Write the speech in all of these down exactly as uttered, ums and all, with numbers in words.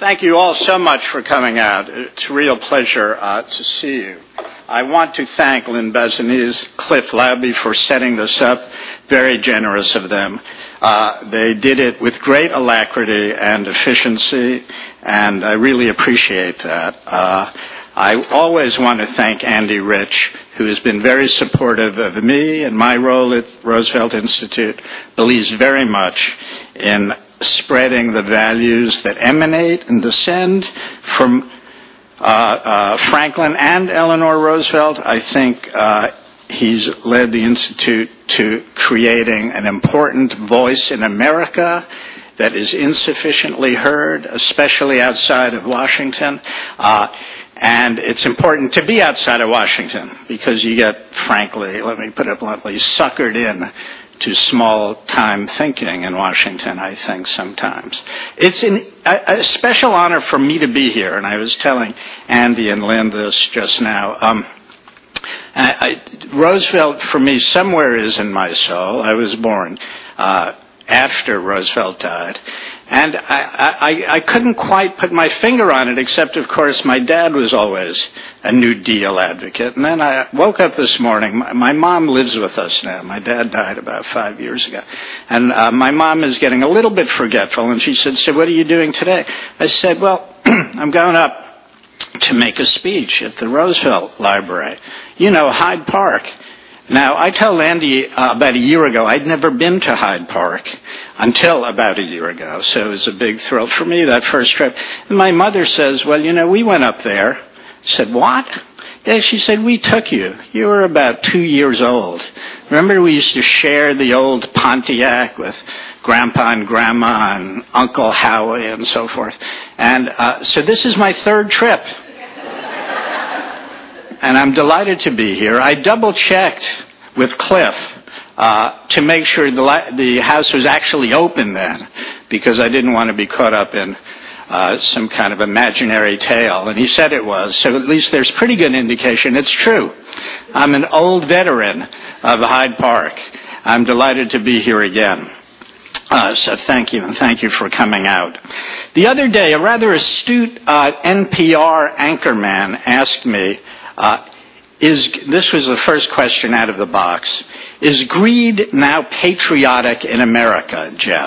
Thank you all so much for coming out. It's a real pleasure uh, to see you. I want to thank Lynn Bezanese, Cliff Labby for setting this up. Very generous of them. Uh, they did it with great alacrity and efficiency, and I really appreciate that. Uh, I always want to thank Andy Rich, who has been very supportive of me and my role at Roosevelt Institute, believes very much in spreading the values that emanate and descend from uh, uh, Franklin and Eleanor Roosevelt. I think uh, he's led the Institute to creating an important voice in America that is insufficiently heard, especially outside of Washington. Uh, and it's important to be outside of Washington because you get, frankly, let me put it bluntly, suckered in to small-time thinking in Washington, I think, sometimes. It's an, a, a special honor for me to be here, and I was telling Andy and Lynn this just now. Um, I, I, Roosevelt, for me, somewhere is in my soul. I was born uh, after Roosevelt died. And I, I, I couldn't quite put my finger on it, except, of course, my dad was always a New Deal advocate. And then I woke up this morning. My, my mom lives with us now. My dad died about five years ago. And uh, my mom is getting a little bit forgetful. And she said, so what are you doing today? I said, well, I'm going up to make a speech at the Roosevelt Library. You know, Hyde Park. Now, I told Andy uh, about a year ago I'd never been to Hyde Park until about a year ago, so it was a big thrill for me, that first trip. And my mother says, well, you know, we went up there. I said, what? Yeah, she said, we took you. You were about two years old. Remember we used to share the old Pontiac with Grandpa and Grandma and Uncle Howie and so forth. And uh, so this is my third trip. And I'm delighted to be here. I double-checked with Cliff uh, to make sure the, li- the house was actually open then, because I didn't want to be caught up in uh, some kind of imaginary tale. And he said it was, so at least there's pretty good indication it's true. I'm an old veteran of Hyde Park. I'm delighted to be here again. Uh, so thank you, and thank you for coming out. The other day, a rather astute uh, N P R anchorman asked me, Uh, is this was the first question out of the box. Is greed now patriotic in America, Jeff?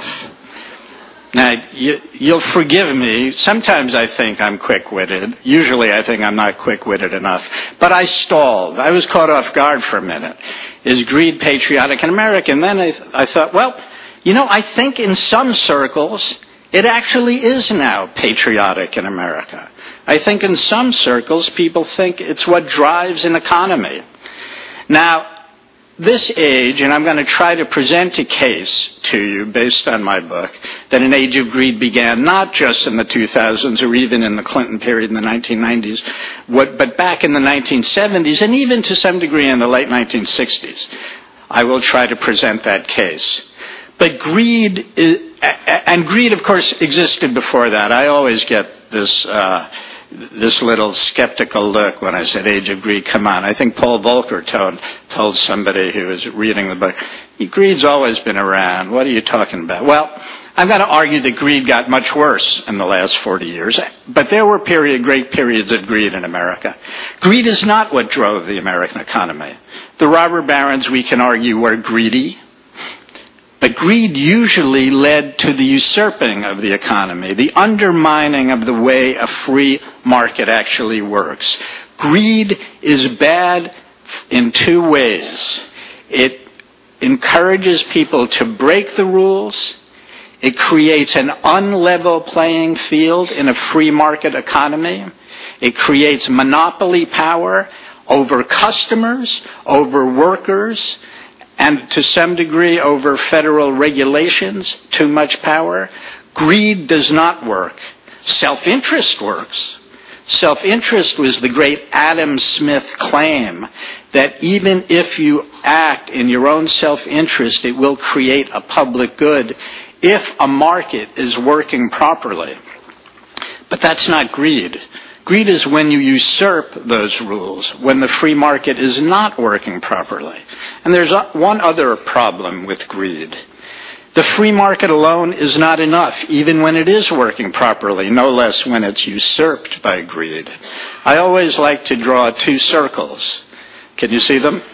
Now, you, you'll forgive me. Sometimes I think I'm quick-witted. Usually I think I'm not quick-witted enough. But I stalled. I was caught off guard for a minute. Is greed patriotic in America? And then I, I thought, well, you know, I think in some circles it actually is now patriotic in America. I think in some circles, people think it's what drives an economy. Now, this age, and I'm going to try to present a case to you based on my book, that an age of greed began not just in the two thousands or even in the Clinton period in the nineteen nineties, what, but back in the nineteen seventies and even to some degree in the late nineteen sixties. I will try to present that case. But greed, is, and greed, of course, existed before that. I always get this... Uh, this little skeptical look when I said age of greed. Come on. I think Paul Volcker told, told somebody who was reading the book, greed's always been around. What are you talking about? Well, I'm going to argue that greed got much worse in the last forty years. But there were period, great periods of greed in America. Greed is not what drove the American economy. The robber barons, we can argue, were greedy. But greed usually led to the usurping of the economy, the undermining of the way a free market actually works. Greed is bad in two ways. It encourages people to break the rules. It creates an unlevel playing field in a free market economy. It creates monopoly power over customers, over workers, and to some degree over federal regulations, too much power. Greed does not work. Self-interest works. Self-interest was the great Adam Smith claim that even if you act in your own self-interest, it will create a public good if a market is working properly. But that's not greed. Greed is when you usurp those rules, when the free market is not working properly. And there's one other problem with greed. The free market alone is not enough, even when it is working properly, no less when it's usurped by greed. I always like to draw two circles. Can you see them?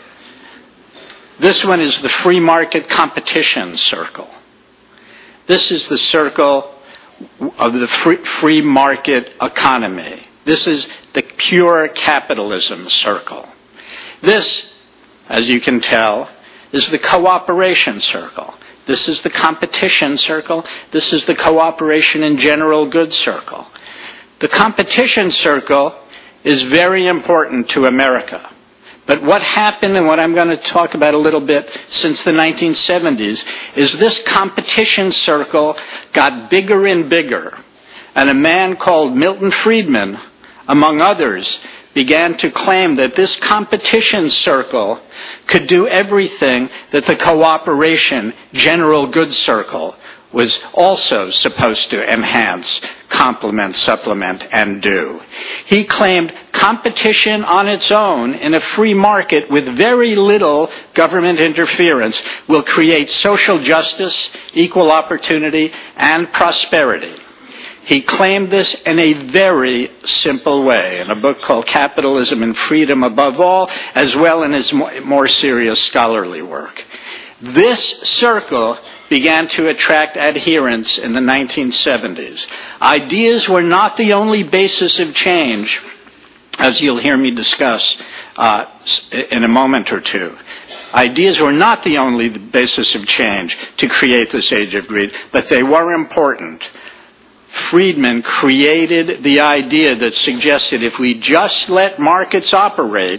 This one is the free market competition circle. This is the circle of the free, free market economy. This is the pure capitalism circle. This, as you can tell, is the cooperation circle. This is the competition circle. This is the cooperation and general goods circle. The competition circle is very important to America. But what happened, and what I'm going to talk about a little bit since the nineteen seventies, is this competition circle got bigger and bigger. And a man called Milton Friedman, among others, began to claim that this competition circle could do everything that the cooperation general goods circle was also supposed to enhance, complement, supplement, and do. He claimed competition on its own in a free market with very little government interference will create social justice, equal opportunity, and prosperity. He claimed this in a very simple way in a book called Capitalism and Freedom Above All, as well in his more serious scholarly work. This circle began to attract adherents in the nineteen seventies. Ideas were not the only basis of change, as you'll hear me discuss uh, in a moment or two. Ideas were not the only basis of change to create this age of greed, but they were important. Friedman created the idea that suggested if we just let markets operate,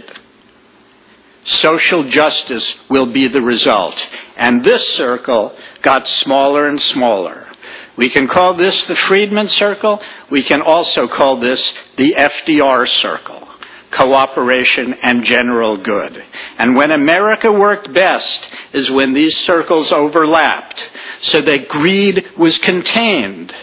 social justice will be the result. And this circle got smaller and smaller. We can call this the Friedman circle. We can also call this the F D R circle, cooperation and general good. And when America worked best is when these circles overlapped, so that greed was contained.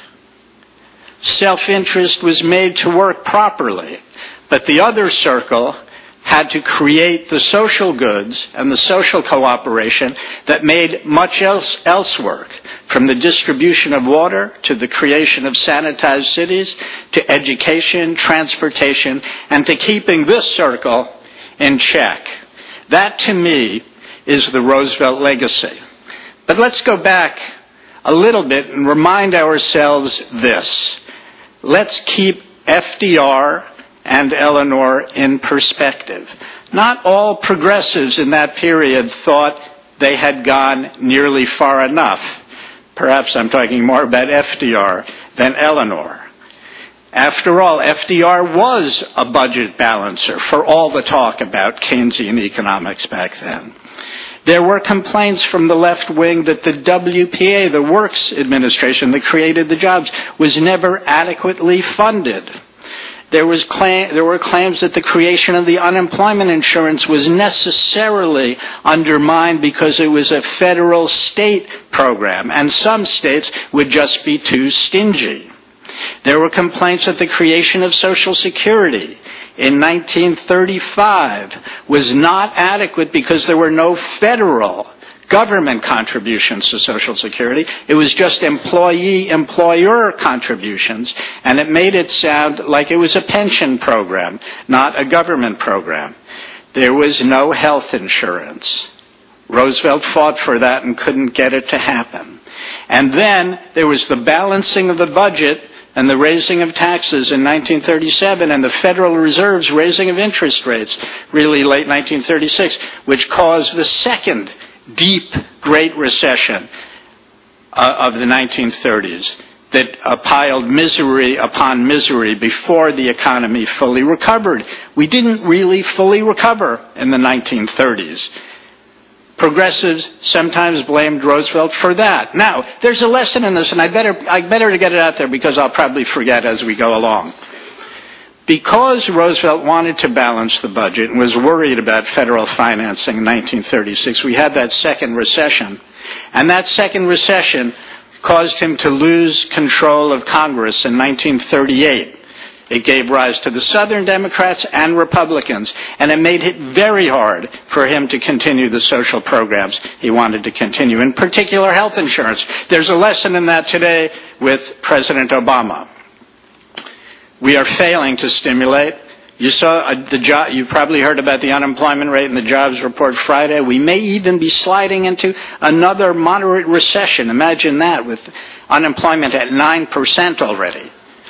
Self-interest was made to work properly, but the other circle had to create the social goods and the social cooperation that made much else, else work, from the distribution of water to the creation of sanitized cities to education, transportation, and to keeping this circle in check. That, to me, is the Roosevelt legacy. But let's go back a little bit and remind ourselves this. Let's keep F D R and Eleanor in perspective. Not all progressives in that period thought they had gone nearly far enough. Perhaps I'm talking more about F D R than Eleanor. After all, F D R was a budget balancer for all the talk about Keynesian economics back then. There were complaints from the left wing that the W P A, the Works Administration that created the jobs, was never adequately funded. There was claim, there were claims that the creation of the unemployment insurance was necessarily undermined because it was a federal state program, and some states would just be too stingy. There were complaints that the creation of Social Security in nineteen thirty-five was not adequate because there were no federal government contributions to Social Security. It was just employee-employer contributions, and it made it sound like it was a pension program, not a government program. There was no health insurance. Roosevelt fought for that and couldn't get it to happen. And then there was the balancing of the budget and the raising of taxes in nineteen thirty-seven, and the Federal Reserve's raising of interest rates, really late nineteen thirty-six, which caused the second deep Great Recession uh, of the nineteen thirties that uh, piled misery upon misery before the economy fully recovered. We didn't really fully recover in the nineteen thirties. Progressives sometimes blamed Roosevelt for that. Now, there's a lesson in this, and I better I better to get it out there because I'll probably forget as we go along. Because Roosevelt wanted to balance the budget and was worried about federal financing in nineteen thirty-six, we had that second recession. And that second recession caused him to lose control of Congress in nineteen thirty-eight. It gave rise to the Southern Democrats and Republicans, and it made it very hard for him to continue the social programs he wanted to continue, in particular health insurance. There's a lesson in that today with President Obama. We are failing to stimulate. You saw the job, you probably heard about the unemployment rate in the jobs report Friday. We may even be sliding into another moderate recession. Imagine that, with unemployment at nine percent already.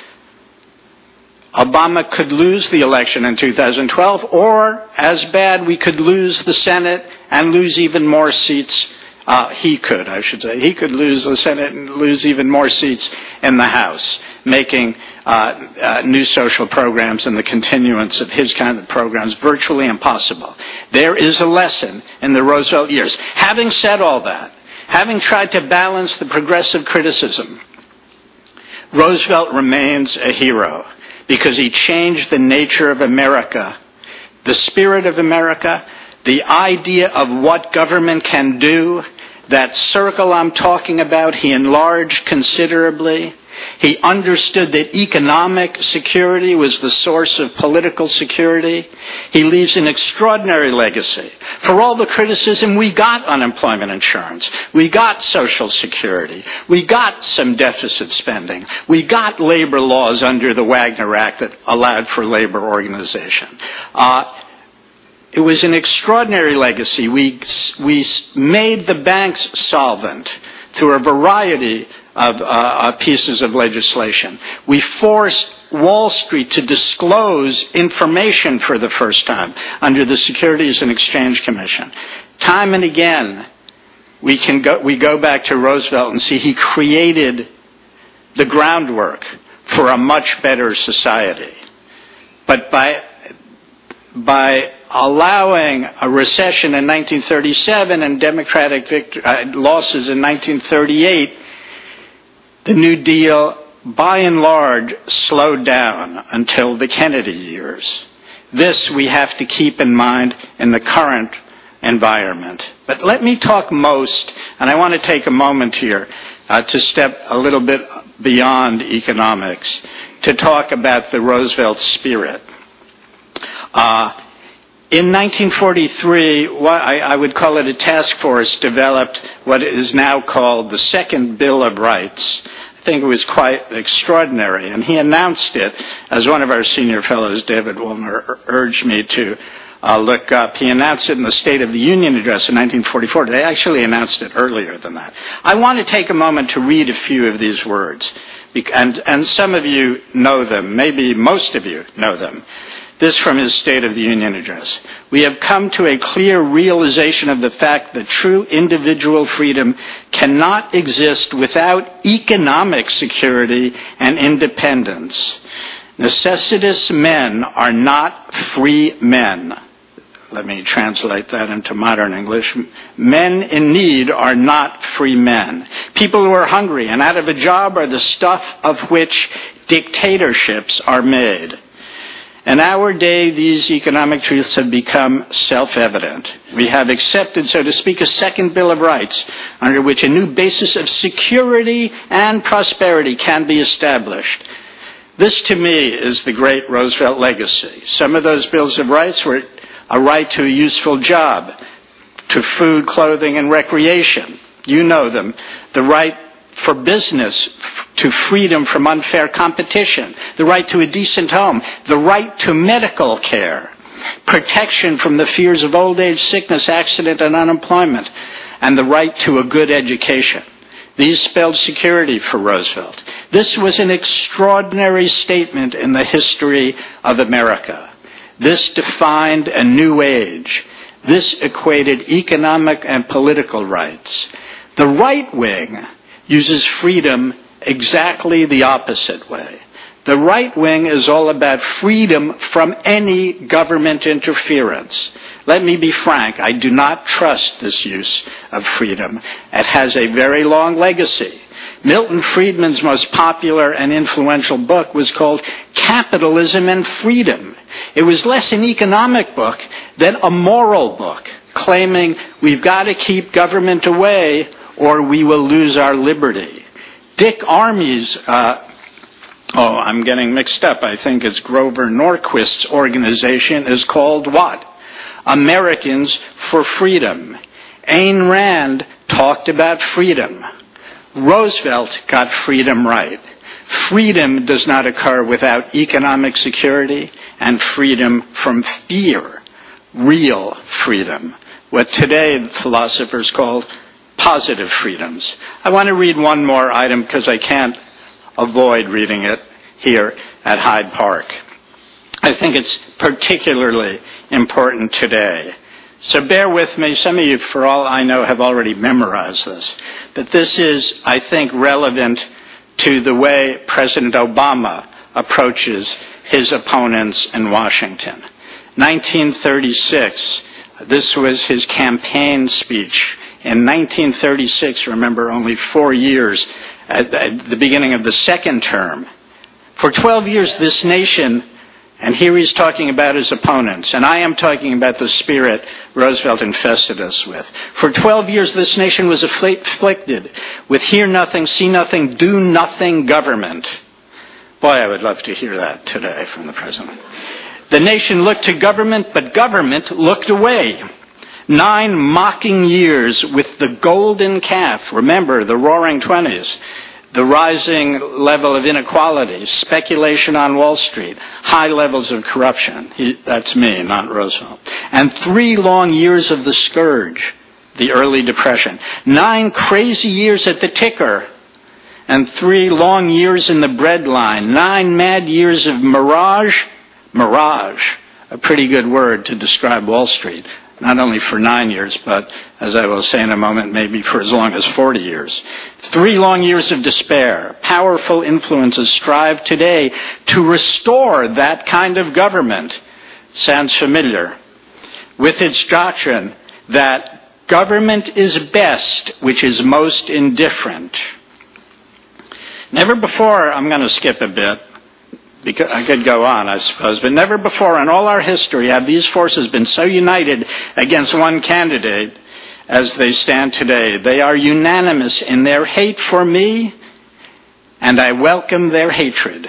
Obama could lose the election in two thousand twelve, or, as bad, we could lose the Senate and lose even more seats. Uh, he could, I should say. He could lose the Senate and lose even more seats in the House, making uh, uh, new social programs and the continuance of his kind of programs virtually impossible. There is a lesson in the Roosevelt years. Having said all that, having tried to balance the progressive criticism, Roosevelt remains a hero because he changed the nature of America, the spirit of America, the idea of what government can do. That circle I'm talking about, he enlarged considerably. He understood that economic security was the source of political security. He leaves an extraordinary legacy. For all the criticism, we got unemployment insurance. We got Social Security. We got some deficit spending. We got labor laws under the Wagner Act that allowed for labor organization. Uh, It was an extraordinary legacy. We, we made the banks solvent through a variety of uh, pieces of legislation. We forced Wall Street to disclose information for the first time under the Securities and Exchange Commission. Time and again, we can go, we go back to Roosevelt and see he created the groundwork for a much better society. But by by allowing a recession in nineteen thirty-seven and Democratic victory, uh, losses in nineteen thirty-eight, the New Deal, by and large, slowed down until the Kennedy years. This we have to keep in mind in the current environment. But let me talk most, and I want to take a moment here uh, to step a little bit beyond economics, to talk about the Roosevelt spirit. Uh, in nineteen forty-three, what I, I would call it a task force, developed what is now called the Second Bill of Rights. I think it was quite extraordinary, and he announced it, as one of our senior fellows, David Wilmer, urged me to uh, look up. He announced it in the State of the Union address in nineteen forty-four. They actually announced it earlier than that. I want to take a moment to read a few of these words, and, and some of you know them, maybe most of you know them. This from his State of the Union address. We have come to a clear realization of the fact that true individual freedom cannot exist without economic security and independence. Necessitous men are not free men. Let me translate that into modern English. Men in need are not free men. People who are hungry and out of a job are the stuff of which dictatorships are made. In our day, these economic truths have become self-evident. We have accepted, so to speak, a second Bill of Rights, under which a new basis of security and prosperity can be established. This, to me, is the great Roosevelt legacy. Some of those Bills of Rights were a right to a useful job, to food, clothing, and recreation. You know them. The right for business, to freedom from unfair competition, the right to a decent home, the right to medical care, protection from the fears of old age, sickness, accident, and unemployment, and the right to a good education. These spelled security for Roosevelt. This was an extraordinary statement in the history of America. This defined a new age. This equated economic and political rights. The right wing uses freedom exactly the opposite way. The right wing is all about freedom from any government interference. Let me be frank, I do not trust this use of freedom. It has a very long legacy. Milton Friedman's most popular and influential book was called Capitalism and Freedom. It was less an economic book than a moral book, claiming we've got to keep government away or we will lose our liberty. Dick Armey's uh, Oh, I'm getting mixed up. I think it's Grover Norquist's organization is called what? Americans for Freedom. Ayn Rand talked about freedom. Roosevelt got freedom right. Freedom does not occur without economic security and freedom from fear. Real freedom. What today philosophers call positive freedoms. I want to read one more item because I can't avoid reading it here at Hyde Park. I think it's particularly important today. So bear with me. Some of you, for all I know, have already memorized this. But this is, I think, relevant to the way President Obama approaches his opponents in Washington. nineteen thirty-six, this was his campaign speech. In nineteen thirty-six, remember, only four years at the beginning of the second term. For twelve years, this nation, and here he's talking about his opponents, and I am talking about the spirit Roosevelt infested us with. For twelve years, this nation was afflicted with hear nothing, see nothing, do nothing government. Boy, I would love to hear that today from the president. The nation looked to government, but government looked away. Nine mocking years with the golden calf. Remember, the roaring twenties. The rising level of inequality, speculation on Wall Street, high levels of corruption. He, that's me, not Roosevelt. And three long years of the scourge, the early depression. Nine crazy years at the ticker, and three long years in the breadline. Nine mad years of mirage. Mirage, a pretty good word to describe Wall Street. Not only for nine years, but, as I will say in a moment, maybe for as long as forty years. Three long years of despair. Powerful influences strive today to restore that kind of government. Sounds familiar. With its doctrine that government is best, which is most indifferent. Never before, I'm going to skip a bit, because I could go on, I suppose, but never before in all our history have these forces been so united against one candidate as they stand today. They are unanimous in their hate for me, and I welcome their hatred.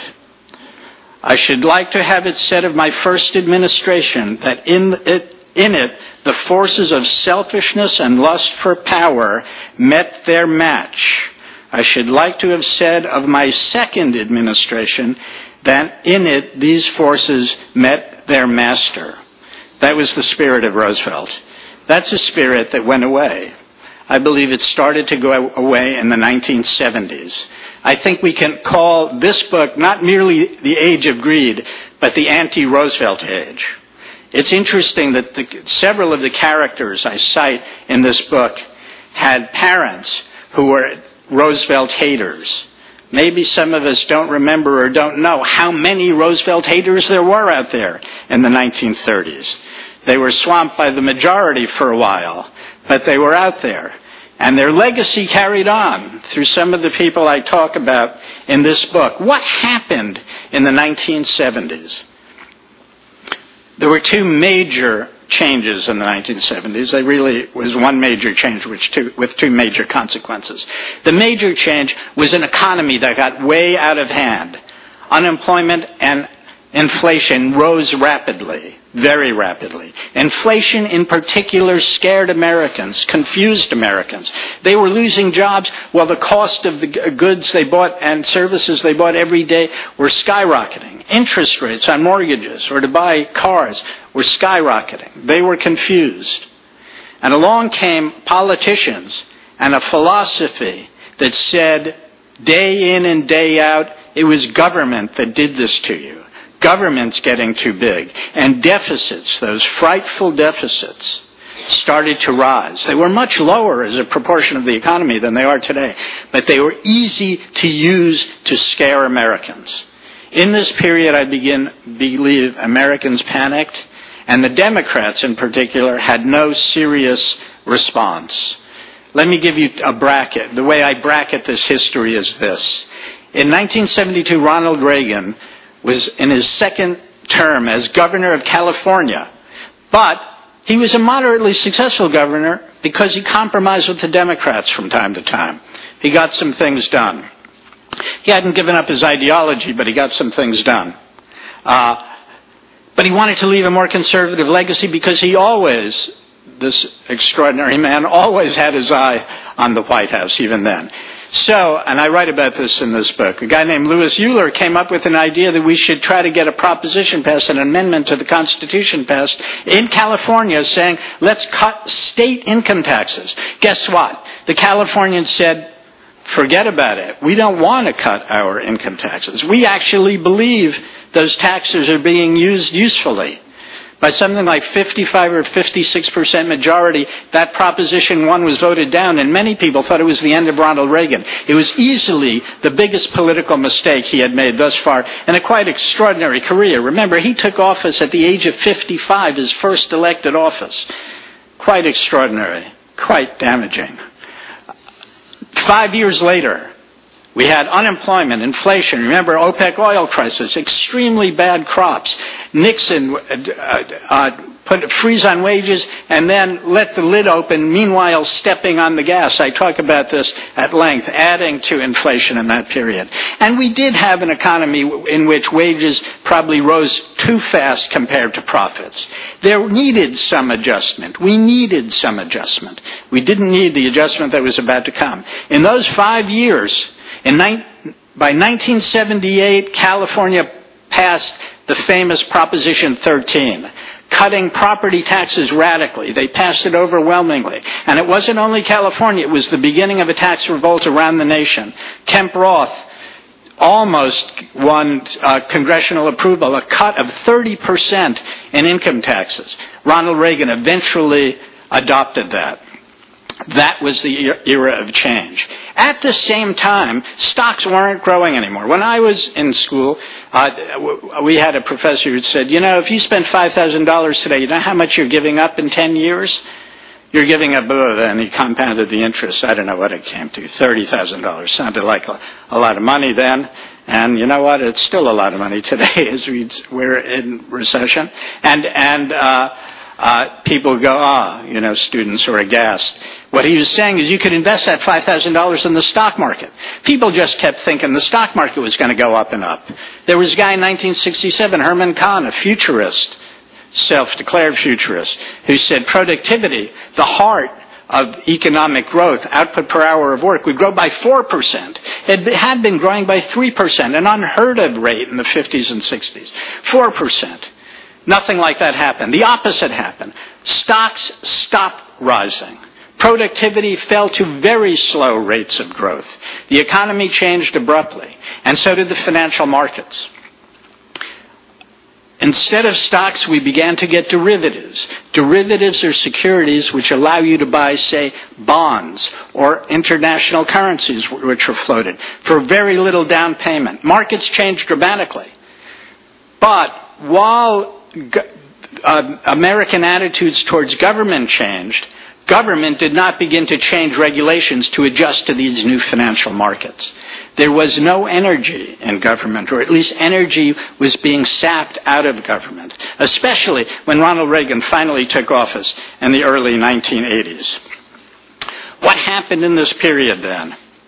I should like to have it said of my first administration that in it, in it the forces of selfishness and lust for power met their match. I should like to have said of my second administration that in it these forces met their master. That was the spirit of Roosevelt. That's a spirit that went away. I believe it started to go away in the nineteen seventies. I think we can call this book not merely the age of greed, but the anti-Roosevelt age. It's interesting that the, several of the characters I cite in this book had parents who were Roosevelt haters. Maybe some of us don't remember or don't know how many Roosevelt haters there were out there in the nineteen thirties. They were swamped by the majority for a while, but they were out there. And their legacy carried on through some of the people I talk about in this book. What happened in the nineteen seventies? There were two major changes in the nineteen seventies. There really was one major change which two, with two major consequences. The major change was an economy that got way out of hand. Unemployment and inflation rose rapidly, very rapidly. Inflation in particular scared Americans, confused Americans. They were losing jobs while the cost of the goods they bought and services they bought every day were skyrocketing. Interest rates on mortgages or to buy cars were skyrocketing. They were confused. And along came politicians and a philosophy that said day in and day out, it was government that did this to you. Government's getting too big. And deficits, those frightful deficits, started to rise. They were much lower as a proportion of the economy than they are today. But they were easy to use to scare Americans. In this period, I begin believe Americans panicked, and the Democrats in particular had no serious response. Let me give you a bracket. The way I bracket this history is this. In nineteen seventy-two, Ronald Reagan was in his second term as governor of California. But he was a moderately successful governor because he compromised with the Democrats from time to time. He got some things done. He hadn't given up his ideology, but he got some things done. Uh, but he wanted to leave a more conservative legacy because he always, this extraordinary man, always had his eye on the White House, even then. So, and I write about this in this book, a guy named Louis Euler came up with an idea that we should try to get a proposition passed, an amendment to the Constitution passed in California saying, let's cut state income taxes. Guess what? The Californians said, forget about it. We don't want to cut our income taxes. We actually believe those taxes are being used usefully. By something like fifty-five or fifty-six percent majority, that Proposition one was voted down, and many people thought it was the end of Ronald Reagan. It was easily the biggest political mistake he had made thus far, and a quite extraordinary career. Remember, he took office at the age of fifty-five, his first elected office. Quite extraordinary, quite damaging. Five years later, we had unemployment, inflation. Remember, OPEC oil crisis, extremely bad crops. Nixon uh, uh, put a freeze on wages and then let the lid open, meanwhile stepping on the gas. I talk about this at length, adding to inflation in that period. And we did have an economy in which wages probably rose too fast compared to profits. There needed some adjustment. We needed some adjustment. We didn't need the adjustment that was about to come. In those five years, In ni- by nineteen seventy-eight, California passed the famous Proposition thirteen, cutting property taxes radically. They passed it overwhelmingly. And it wasn't only California, it was the beginning of a tax revolt around the nation. Kemp Roth almost won uh, congressional approval, a cut of thirty percent in income taxes. Ronald Reagan eventually adopted that. That was the era of change. At the same time, stocks weren't growing anymore. When I was in school, uh, we had a professor who said, you know, if you spend five thousand dollars today, you know how much you're giving up in ten years? You're giving up, uh, and he compounded the interest. I don't know what it came to, thirty thousand dollars. Sounded like a, a lot of money then. And you know what? It's still a lot of money today as we, we're in recession. And, and, uh, Uh, people go, ah, you know, students are aghast. What he was saying is you could invest that five thousand dollars in the stock market. People just kept thinking the stock market was going to go up and up. There was a guy in nineteen sixty-seven, Herman Kahn, a futurist, self-declared futurist, who said productivity, the heart of economic growth, output per hour of work, would grow by four percent. It had been growing by three percent, an unheard of rate in the fifties and sixties. four percent. Nothing like that happened. The opposite happened. Stocks stopped rising. Productivity fell to very slow rates of growth. The economy changed abruptly, and so did the financial markets. Instead of stocks, we began to get derivatives. Derivatives are securities which allow you to buy, say, bonds or international currencies which are floated for very little down payment. Markets changed dramatically. But while Uh, American attitudes towards government changed, government did not begin to change regulations to adjust to these new financial markets. There was no energy in government, or at least energy was being sapped out of government, especially when Ronald Reagan finally took office in the early nineteen eighties. What happened in this period then?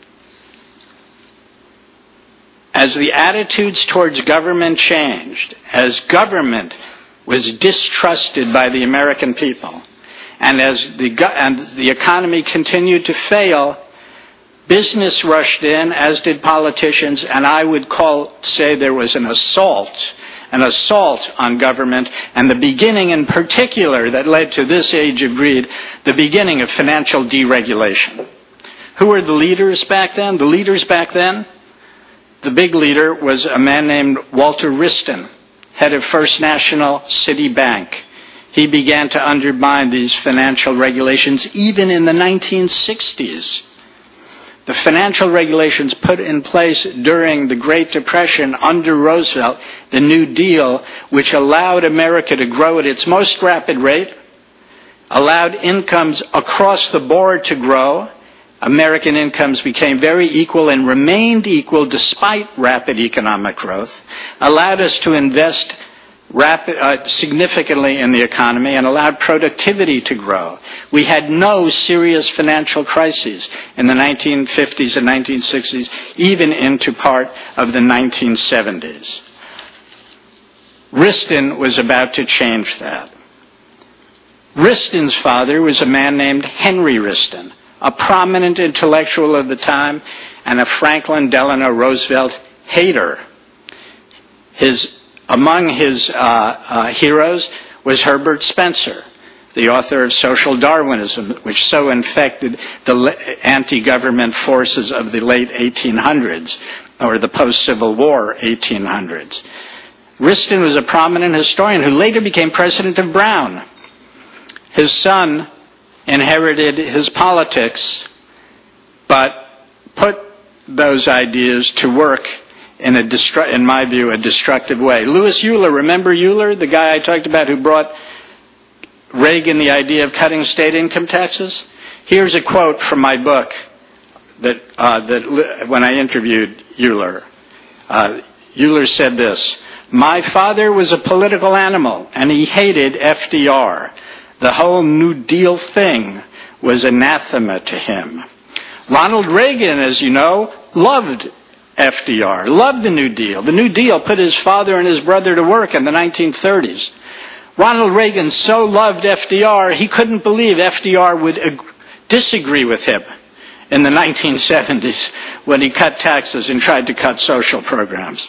As the attitudes towards government changed, as government was distrusted by the American people, and as the, and the economy continued to fail, business rushed in, as did politicians, and I would call, say there was an assault, an assault on government, and the beginning in particular that led to this age of greed, the beginning of financial deregulation. Who were the leaders back then? The leaders back then? The big leader was a man named Walter Wriston, head of First National City Bank. He began to undermine these financial regulations even in the nineteen sixties. The financial regulations put in place during the Great Depression under Roosevelt, the New Deal, which allowed America to grow at its most rapid rate, allowed incomes across the board to grow. American incomes became very equal and remained equal despite rapid economic growth, allowed us to invest rapid, uh, significantly in the economy and allowed productivity to grow. We had no serious financial crises in the nineteen fifties and nineteen sixties, even into part of the nineteen seventies. Riston was about to change that. Riston's father was a man named Henry Riston, a prominent intellectual of the time and a Franklin Delano Roosevelt hater. His Among his uh, uh, heroes was Herbert Spencer, the author of Social Darwinism, which so infected the anti-government forces of the late eighteen hundreds, or the post-Civil War eighteen hundreds. Riston was a prominent historian who later became president of Brown. His son inherited his politics, but put those ideas to work in a, destru- in my view, a destructive way. Louis Euler, remember Euler, the guy I talked about who brought Reagan the idea of cutting state income taxes? Here's a quote from my book that, uh, that when I interviewed Euler. Uh, Euler said this: "My father was a political animal, and he hated F D R. The whole New Deal thing was anathema to him." Ronald Reagan, as you know, loved F D R, loved the New Deal. The New Deal put his father and his brother to work in the nineteen thirties. Ronald Reagan so loved F D R, he couldn't believe F D R would ag- disagree with him in the nineteen seventies when he cut taxes and tried to cut social programs.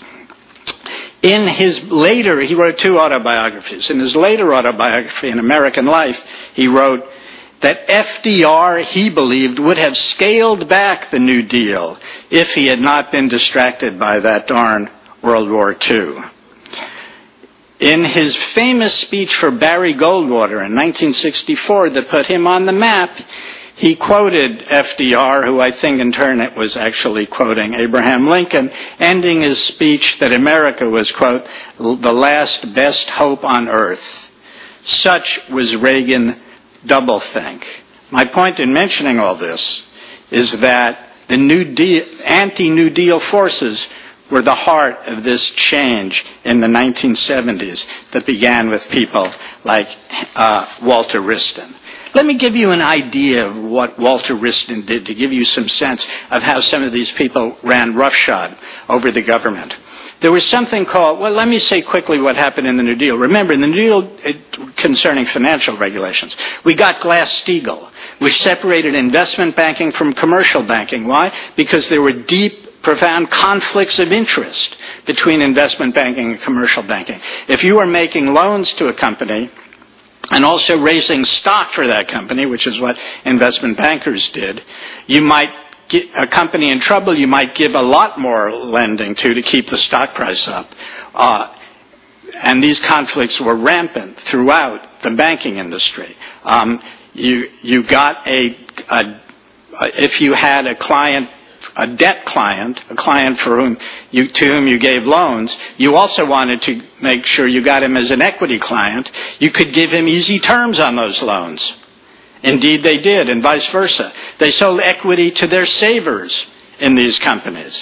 In his later, he wrote two autobiographies. In his later autobiography, In American Life, he wrote that F D R, he believed, would have scaled back the New Deal if he had not been distracted by that darn World War Two. In his famous speech for Barry Goldwater in nineteen sixty-four that put him on the map, he quoted F D R, who I think in turn it was actually quoting Abraham Lincoln, ending his speech that America was, quote, "the last best hope on earth." Such was Reagan doublethink. My point in mentioning all this is that the New Deal, anti-New Deal forces were the heart of this change in the nineteen seventies that began with people like uh, Walter Riston. Let me give you an idea of what Walter Riston did to give you some sense of how some of these people ran roughshod over the government. There was something called, well, let me say quickly what happened in the New Deal. Remember, in the New Deal it, concerning financial regulations, we got Glass-Steagall, which separated investment banking from commercial banking. Why? Because there were deep, profound conflicts of interest between investment banking and commercial banking. If you were making loans to a company and also raising stock for that company, which is what investment bankers did, you might get a company in trouble, you might give a lot more lending to to keep the stock price up. Uh, and these conflicts were rampant throughout the banking industry. Um, you you got a, a if you had a client, a debt client, a client for whom you, to whom you gave loans, you also wanted to make sure you got him as an equity client. You could give him easy terms on those loans. Indeed, they did, and vice versa. They sold equity to their savers in these companies,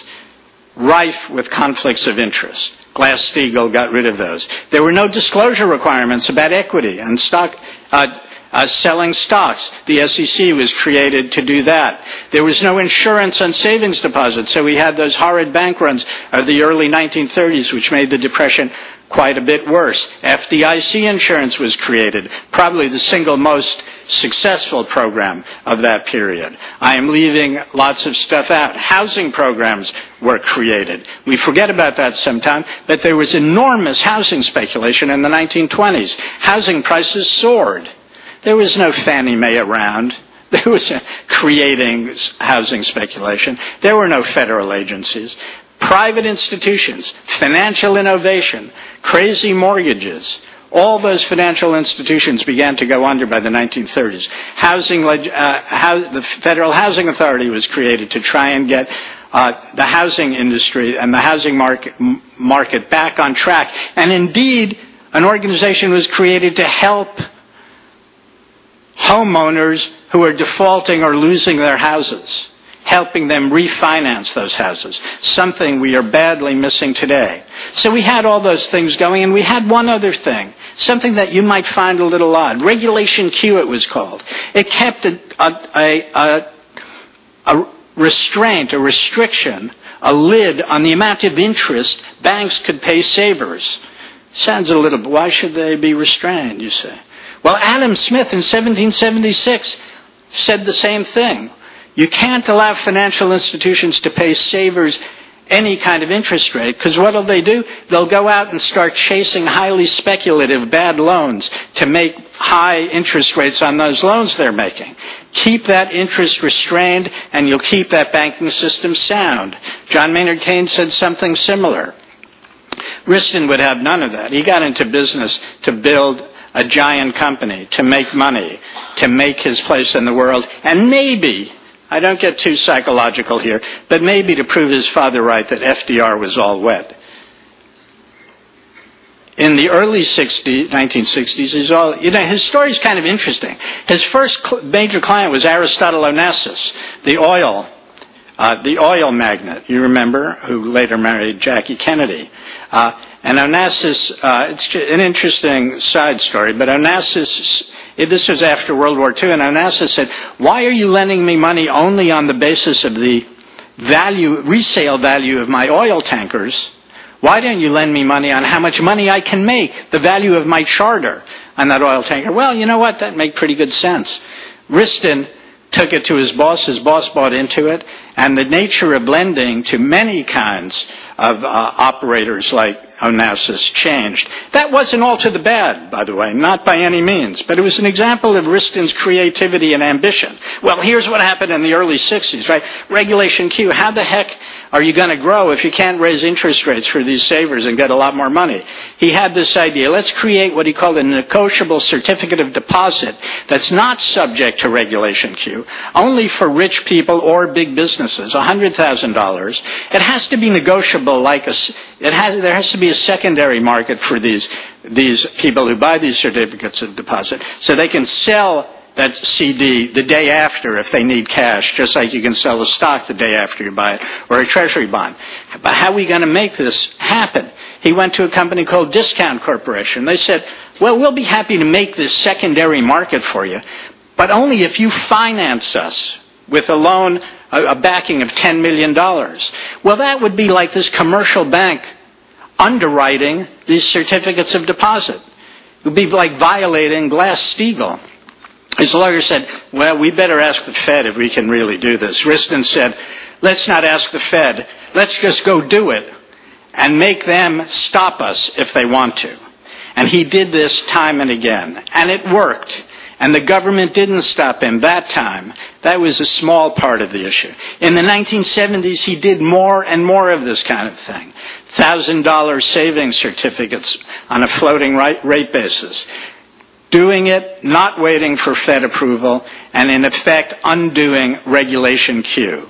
rife with conflicts of interest. Glass-Steagall got rid of those. There were no disclosure requirements about equity and stock, uh, uh, selling stocks. The S E C was created to do that. There was no insurance on savings deposits, so we had those horrid bank runs of the early nineteen thirties, which made the Depression quite a bit worse. F D I C insurance was created, probably the single most successful program of that period. I am leaving lots of stuff out. Housing programs were created. We forget about that sometimes, but there was enormous housing speculation in the nineteen twenties. Housing prices soared. There was no Fannie Mae around. There was a creating housing speculation. There were no federal agencies. Private institutions, financial innovation, crazy mortgages, all those financial institutions began to go under by the nineteen thirties. Housing, uh, how, the Federal Housing Authority was created to try and get uh, the housing industry and the housing market, market back on track. And indeed, an organization was created to help homeowners who are defaulting or losing their houses. helping them refinance those houses, something we are badly missing today. So we had all those things going, and we had one other thing, something that you might find a little odd. Regulation Q, it was called. It kept a, a, a, a restraint, a restriction, a lid on the amount of interest banks could pay savers. Sounds a little, why should they be restrained, you say? Well, Adam Smith in seventeen seventy-six said the same thing. You can't allow financial institutions to pay savers any kind of interest rate, because what will they do? They'll go out and start chasing highly speculative bad loans to make high interest rates on those loans they're making. Keep that interest restrained, and you'll keep that banking system sound. John Maynard Keynes said something similar. Riston would have none of that. He got into business to build a giant company, to make money, to make his place in the world, and maybe, I don't get too psychological here, but maybe to prove his father right that F D R was all wet. In the early sixties, nineteen sixties, he's all, you know, his story's kind of interesting. His first cl- major client was Aristotle Onassis, the oil, uh, the oil magnate, you remember, who later married Jackie Kennedy. Uh, and Onassis, uh, it's an interesting side story, but Onassis, this was after World War Two, and Onassis said, why are you lending me money only on the basis of the value, resale value of my oil tankers? Why don't you lend me money on how much money I can make, the value of my charter on that oil tanker? Well, you know what? That made pretty good sense. Riston took it to his boss. His boss bought into it. And the nature of lending to many kinds of uh, operators like Onassis changed. That wasn't all to the bad, by the way, not by any means. But it was an example of Riston's creativity and ambition. Well, here's what happened in the early sixties, right? Regulation Q. How the heck are you going to grow if you can't raise interest rates for these savers and get a lot more money? He had this idea. Let's create what he called a negotiable certificate of deposit that's not subject to Regulation Q, only for rich people or big businesses, one hundred thousand dollars. It has to be negotiable like a, it has, there has to be a secondary market for these, these people who buy these certificates of deposit, so they can sell that C D the day after if they need cash, just like you can sell a stock the day after you buy it, or a treasury bond. But how are we going to make this happen? He went to a company called Discount Corporation. They said, well, we'll be happy to make this secondary market for you, but only if you finance us with a loan, a backing of ten million dollars. Well, that would be like this commercial bank underwriting these certificates of deposit. It would be like violating Glass-Steagall. His lawyer said, well, we better ask the Fed if we can really do this. Riston said, let's not ask the Fed. Let's just go do it and make them stop us if they want to. And he did this time and again. And it worked. And the government didn't stop him that time. That was a small part of the issue. In the nineteen seventies, he did more and more of this kind of thing. one thousand dollars savings certificates on a floating rate basis. Doing it, not waiting for Fed approval, and in effect undoing Regulation Q.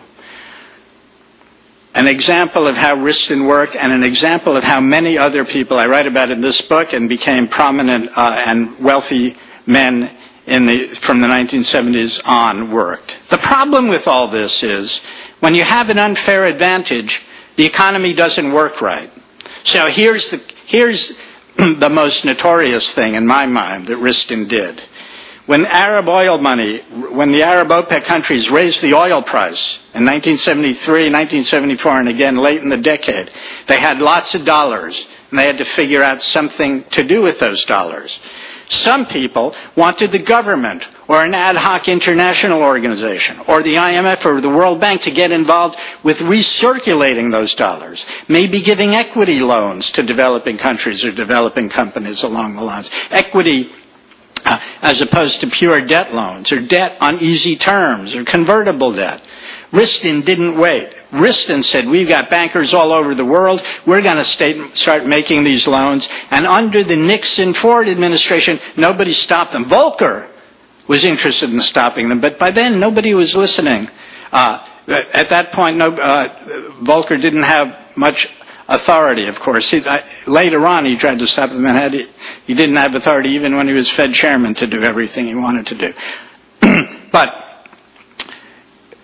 An example of how Riston worked, and an example of how many other people I write about in this book and became prominent uh, and wealthy men in the, from the nineteen seventies on worked. The problem with all this is when you have an unfair advantage, the economy doesn't work right. So here's the, here's the most notorious thing in my mind that Riston did. When Arab oil money, when the Arab OPEC countries raised the oil price in nineteen seventy-three, nineteen seventy-four, and again late in the decade, they had lots of dollars, and they had to figure out something to do with those dollars. Some people wanted the government or an ad hoc international organization or the I M F or the World Bank to get involved with recirculating those dollars, maybe giving equity loans to developing countries or developing companies along the lines. Equity uh, as opposed to pure debt loans or debt on easy terms or convertible debt. Riston didn't wait. Riston said, we've got bankers all over the world. We're going to start making these loans. And under the Nixon-Ford administration, nobody stopped them. Volcker was interested in stopping them, but by then nobody was listening. Uh, at that point, no, uh, Volcker didn't have much authority, of course. He, uh, later on, he tried to stop them, and had, he didn't have authority even when he was Fed chairman to do everything he wanted to do. But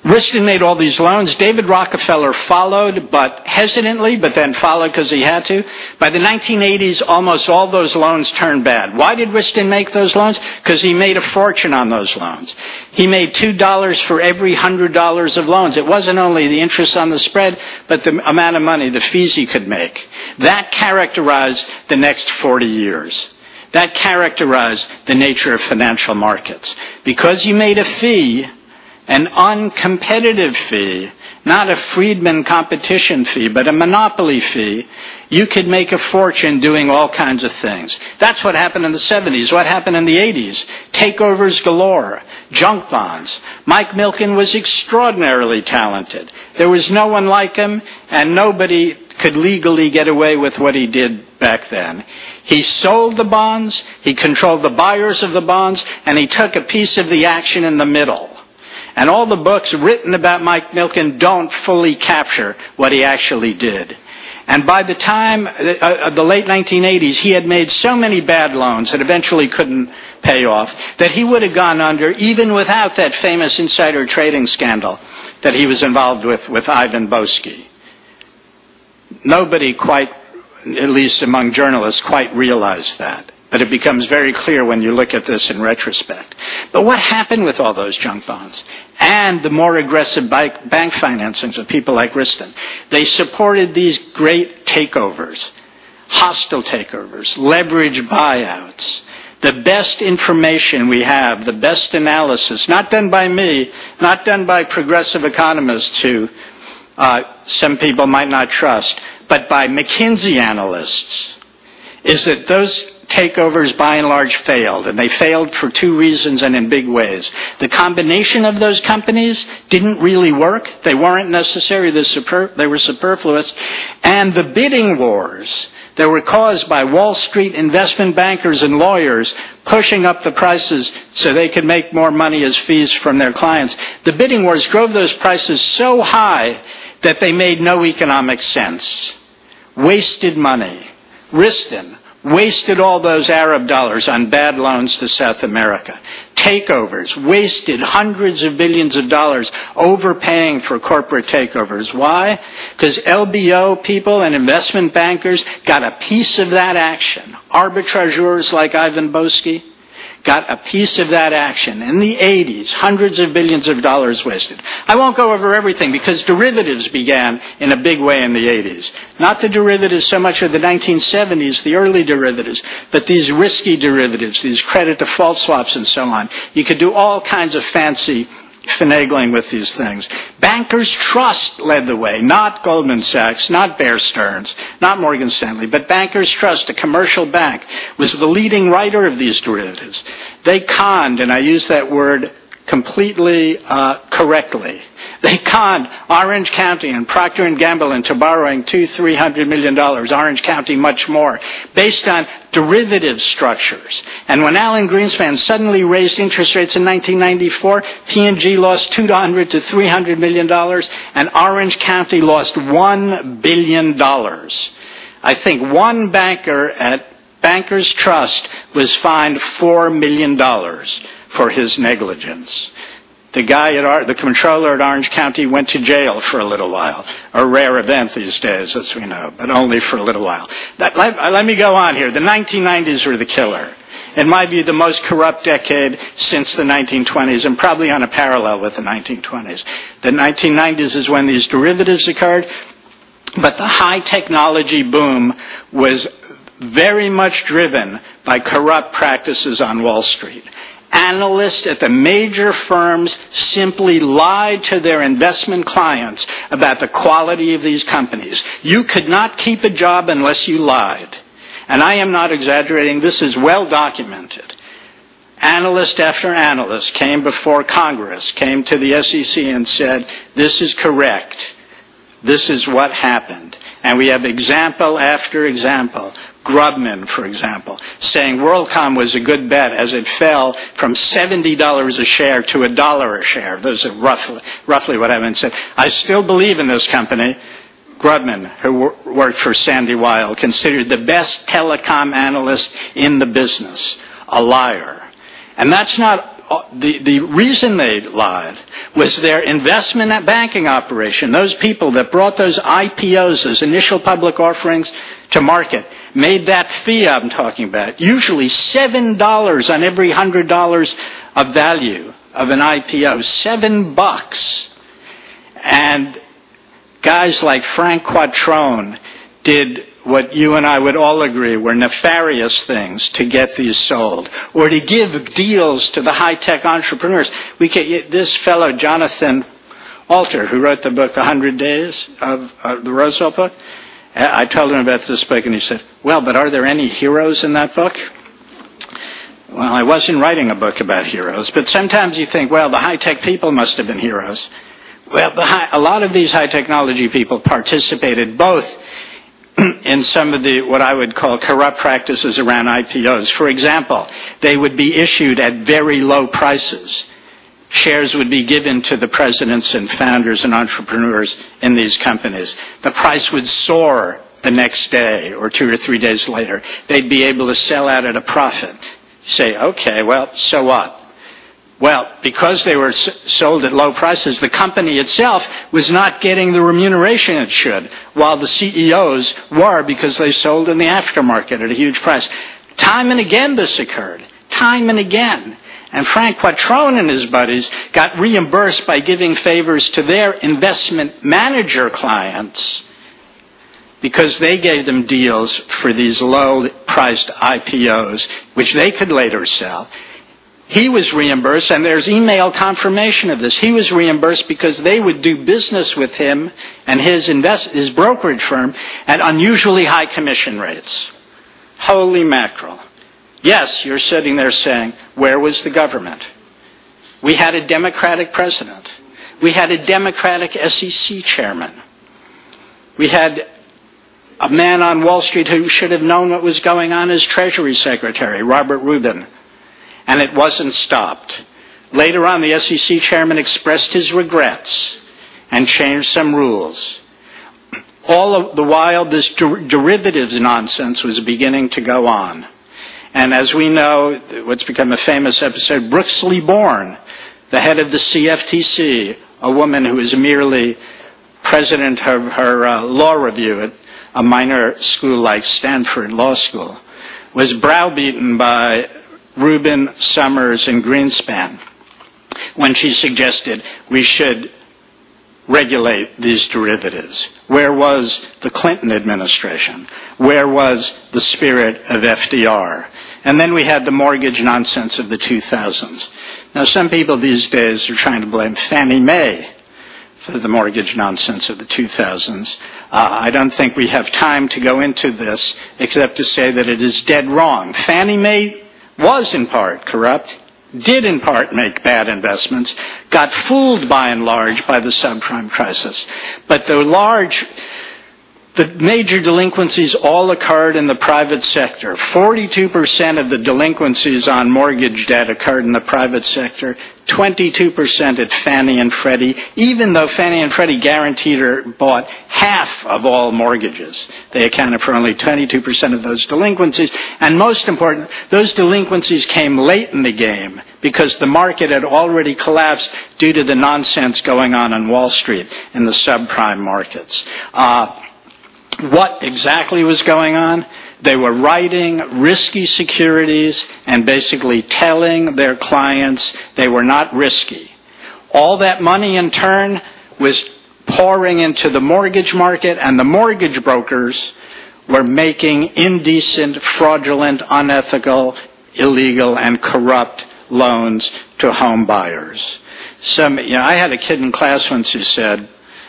Riston made all these loans. David Rockefeller followed, but hesitantly, but then followed because he had to. By the nineteen eighties, almost all those loans turned bad. Why did Riston make those loans? Because he made a fortune on those loans. He made two dollars for every one hundred dollars of loans. It wasn't only the interest on the spread, but the amount of money, the fees he could make. That characterized the next forty years. That characterized the nature of financial markets. Because you made a fee, an uncompetitive fee, not a Friedman competition fee, but a monopoly fee, you could make a fortune doing all kinds of things. That's what happened in the seventies. What happened in the eighties? Takeovers galore, junk bonds. Mike Milken was extraordinarily talented. There was no one like him, and nobody could legally get away with what he did back then. He sold the bonds, he controlled the buyers of the bonds, and he took a piece of the action in the middle. And all the books written about Mike Milken don't fully capture what he actually did. And by the time, uh, the late nineteen eighties, he had made so many bad loans that eventually couldn't pay off that he would have gone under even without that famous insider trading scandal that he was involved with with Ivan Boesky. Nobody quite, at least among journalists, quite realized that. But it becomes very clear when you look at this in retrospect. But what happened with all those junk bonds and the more aggressive bank financings of people like Riston? They supported these great takeovers, hostile takeovers, leverage buyouts. The best information we have, the best analysis, not done by me, not done by progressive economists who uh, some people might not trust, but by McKinsey analysts, is that those takeovers by and large failed, and they failed for two reasons and in big ways. The combination of those companies didn't really work. They weren't necessary. They were superfluous. And the bidding wars that were caused by Wall Street investment bankers and lawyers pushing up the prices so they could make more money as fees from their clients, the bidding wars drove those prices so high that they made no economic sense. Wasted money. Riston wasted all those Arab dollars on bad loans to South America. Takeovers, wasted hundreds of billions of dollars overpaying for corporate takeovers. Why? Because L B O people and investment bankers got a piece of that action. Arbitrageurs like Ivan Boesky got a piece of that action. In the eighties, hundreds of billions of dollars wasted. I won't go over everything because derivatives began in a big way in the eighties. Not the derivatives so much of the nineteen seventies, the early derivatives, but these risky derivatives, these credit default swaps and so on. You could do all kinds of fancy finagling with these things. Bankers Trust led the way, not Goldman Sachs, not Bear Stearns, not Morgan Stanley, but Bankers Trust, a commercial bank, was the leading writer of these derivatives. They conned, and I use that word completely uh, correctly. They conned Orange County and Procter and Gamble into borrowing two, three hundred million dollars. Orange County much more, based on derivative structures. And when Alan Greenspan suddenly raised interest rates in nineteen ninety-four, P and G lost two hundred to three hundred million dollars, and Orange County lost one billion dollars. I think one banker at Bankers Trust was fined four million dollars for his negligence. The guy at Ar- the controller at Orange County went to jail for a little while. A rare event these days, as we know, but only for a little while. That, let, let me go on here. The nineteen nineties were the killer. In my view, the most corrupt decade since the nineteen twenties, and probably on a parallel with the nineteen twenties. The nineteen nineties is when these derivatives occurred, but the high technology boom was very much driven by corrupt practices on Wall Street. Analysts at the major firms simply lied to their investment clients about the quality of these companies. You could not keep a job unless you lied. And I am not exaggerating. This is well documented. Analyst after analyst came before Congress, came to the S E C and said, this is correct. This is what happened. And we have example after example. Grubman, for example, saying WorldCom was a good bet as it fell from seventy dollars a share to a dollar a share. Those are roughly, roughly what I said. I still believe in this company. Grubman, who wor- worked for Sandy Weill, considered the best telecom analyst in the business, a liar. And that's not the, the reason they lied was their investment and banking operation. Those people that brought those I P Os, those initial public offerings, to market, made that fee I'm talking about, usually seven dollars on every one hundred dollars of value of an I P O, seven bucks. And guys like Frank Quattrone did what you and I would all agree were nefarious things to get these sold, or to give deals to the high-tech entrepreneurs. We can, this fellow, Jonathan Alter, who wrote the book one hundred days of, of the Roosevelt book, I told him about this book, and he said, well, but are there any heroes in that book? Well, I wasn't writing a book about heroes, but sometimes you think, well, the high-tech people must have been heroes. Well, the high, a lot of these high-technology people participated both in some of the, what I would call corrupt practices around I P Os. For example, they would be issued at very low prices. Shares would be given to the presidents and founders and entrepreneurs in these companies. The price would soar the next day or two or three days later. They'd be able to sell out at a profit. Say, okay, well, so what? Well, because they were sold at low prices, the company itself was not getting the remuneration it should, while the C E Os were, because they sold in the aftermarket at a huge price. Time and again this occurred. Time and again. And Frank Quattrone and his buddies got reimbursed by giving favors to their investment manager clients because they gave them deals for these low-priced I P Os, which they could later sell. He was reimbursed, and there's email confirmation of this. He was reimbursed because they would do business with him and his invest, his brokerage firm at unusually high commission rates. Holy mackerel. Yes, you're sitting there saying, where was the government? We had a Democratic president. We had a Democratic S E C chairman. We had a man on Wall Street who should have known what was going on as Treasury Secretary, Robert Rubin. And it wasn't stopped. Later on, the S E C chairman expressed his regrets and changed some rules. All of the while, this der- derivatives nonsense was beginning to go on. And as we know, what's become a famous episode, Brooks Lee Born, the head of the C F T C, a woman who is merely president of her uh, law review at a minor school like Stanford Law School, was browbeaten by Rubin, Summers, and Greenspan when she suggested we should regulate these derivatives. Where was the Clinton administration? Where was the spirit of F D R? And then we had the mortgage nonsense of the two thousands. Now, some people these days are trying to blame Fannie Mae for the mortgage nonsense of the two thousands. Uh, I don't think we have time to go into this except to say that it is dead wrong. Fannie Mae was in part corrupt, did in part make bad investments, got fooled by and large by the subprime crisis. But the large, the major delinquencies all occurred in the private sector. forty-two percent of the delinquencies on mortgage debt occurred in the private sector, twenty-two percent at Fannie and Freddie, even though Fannie and Freddie guaranteed or bought half of all mortgages. They accounted for only twenty-two percent of those delinquencies. And most important, those delinquencies came late in the game because the market had already collapsed due to the nonsense going on on Wall Street in the subprime markets. Uh, What exactly was going on? They were writing risky securities and basically telling their clients they were not risky. All that money in turn was pouring into the mortgage market, and the mortgage brokers were making indecent, fraudulent, unethical, illegal, and corrupt loans to home buyers. Some, you know, I had a kid in class once who said,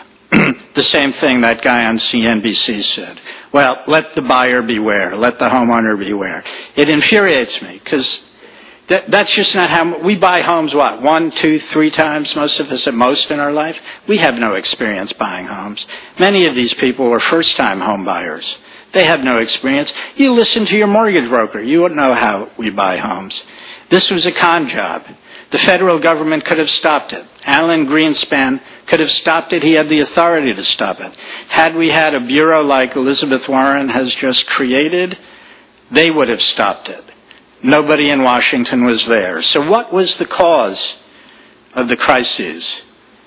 the same thing that guy on C N B C said. Well, let the buyer beware. Let the homeowner beware. It infuriates me because that, that's just not how we buy homes, what, one, two, three times, most of us at most in our life? We have no experience buying homes. Many of these people were first-time home buyers. They have no experience. You listen to your mortgage broker. You wouldn't know how we buy homes. This was a con job. The federal government could have stopped it. Alan Greenspan could have stopped it. He had the authority to stop it. Had we had a bureau like Elizabeth Warren has just created, they would have stopped it. Nobody in Washington was there. So what was the cause of the crises?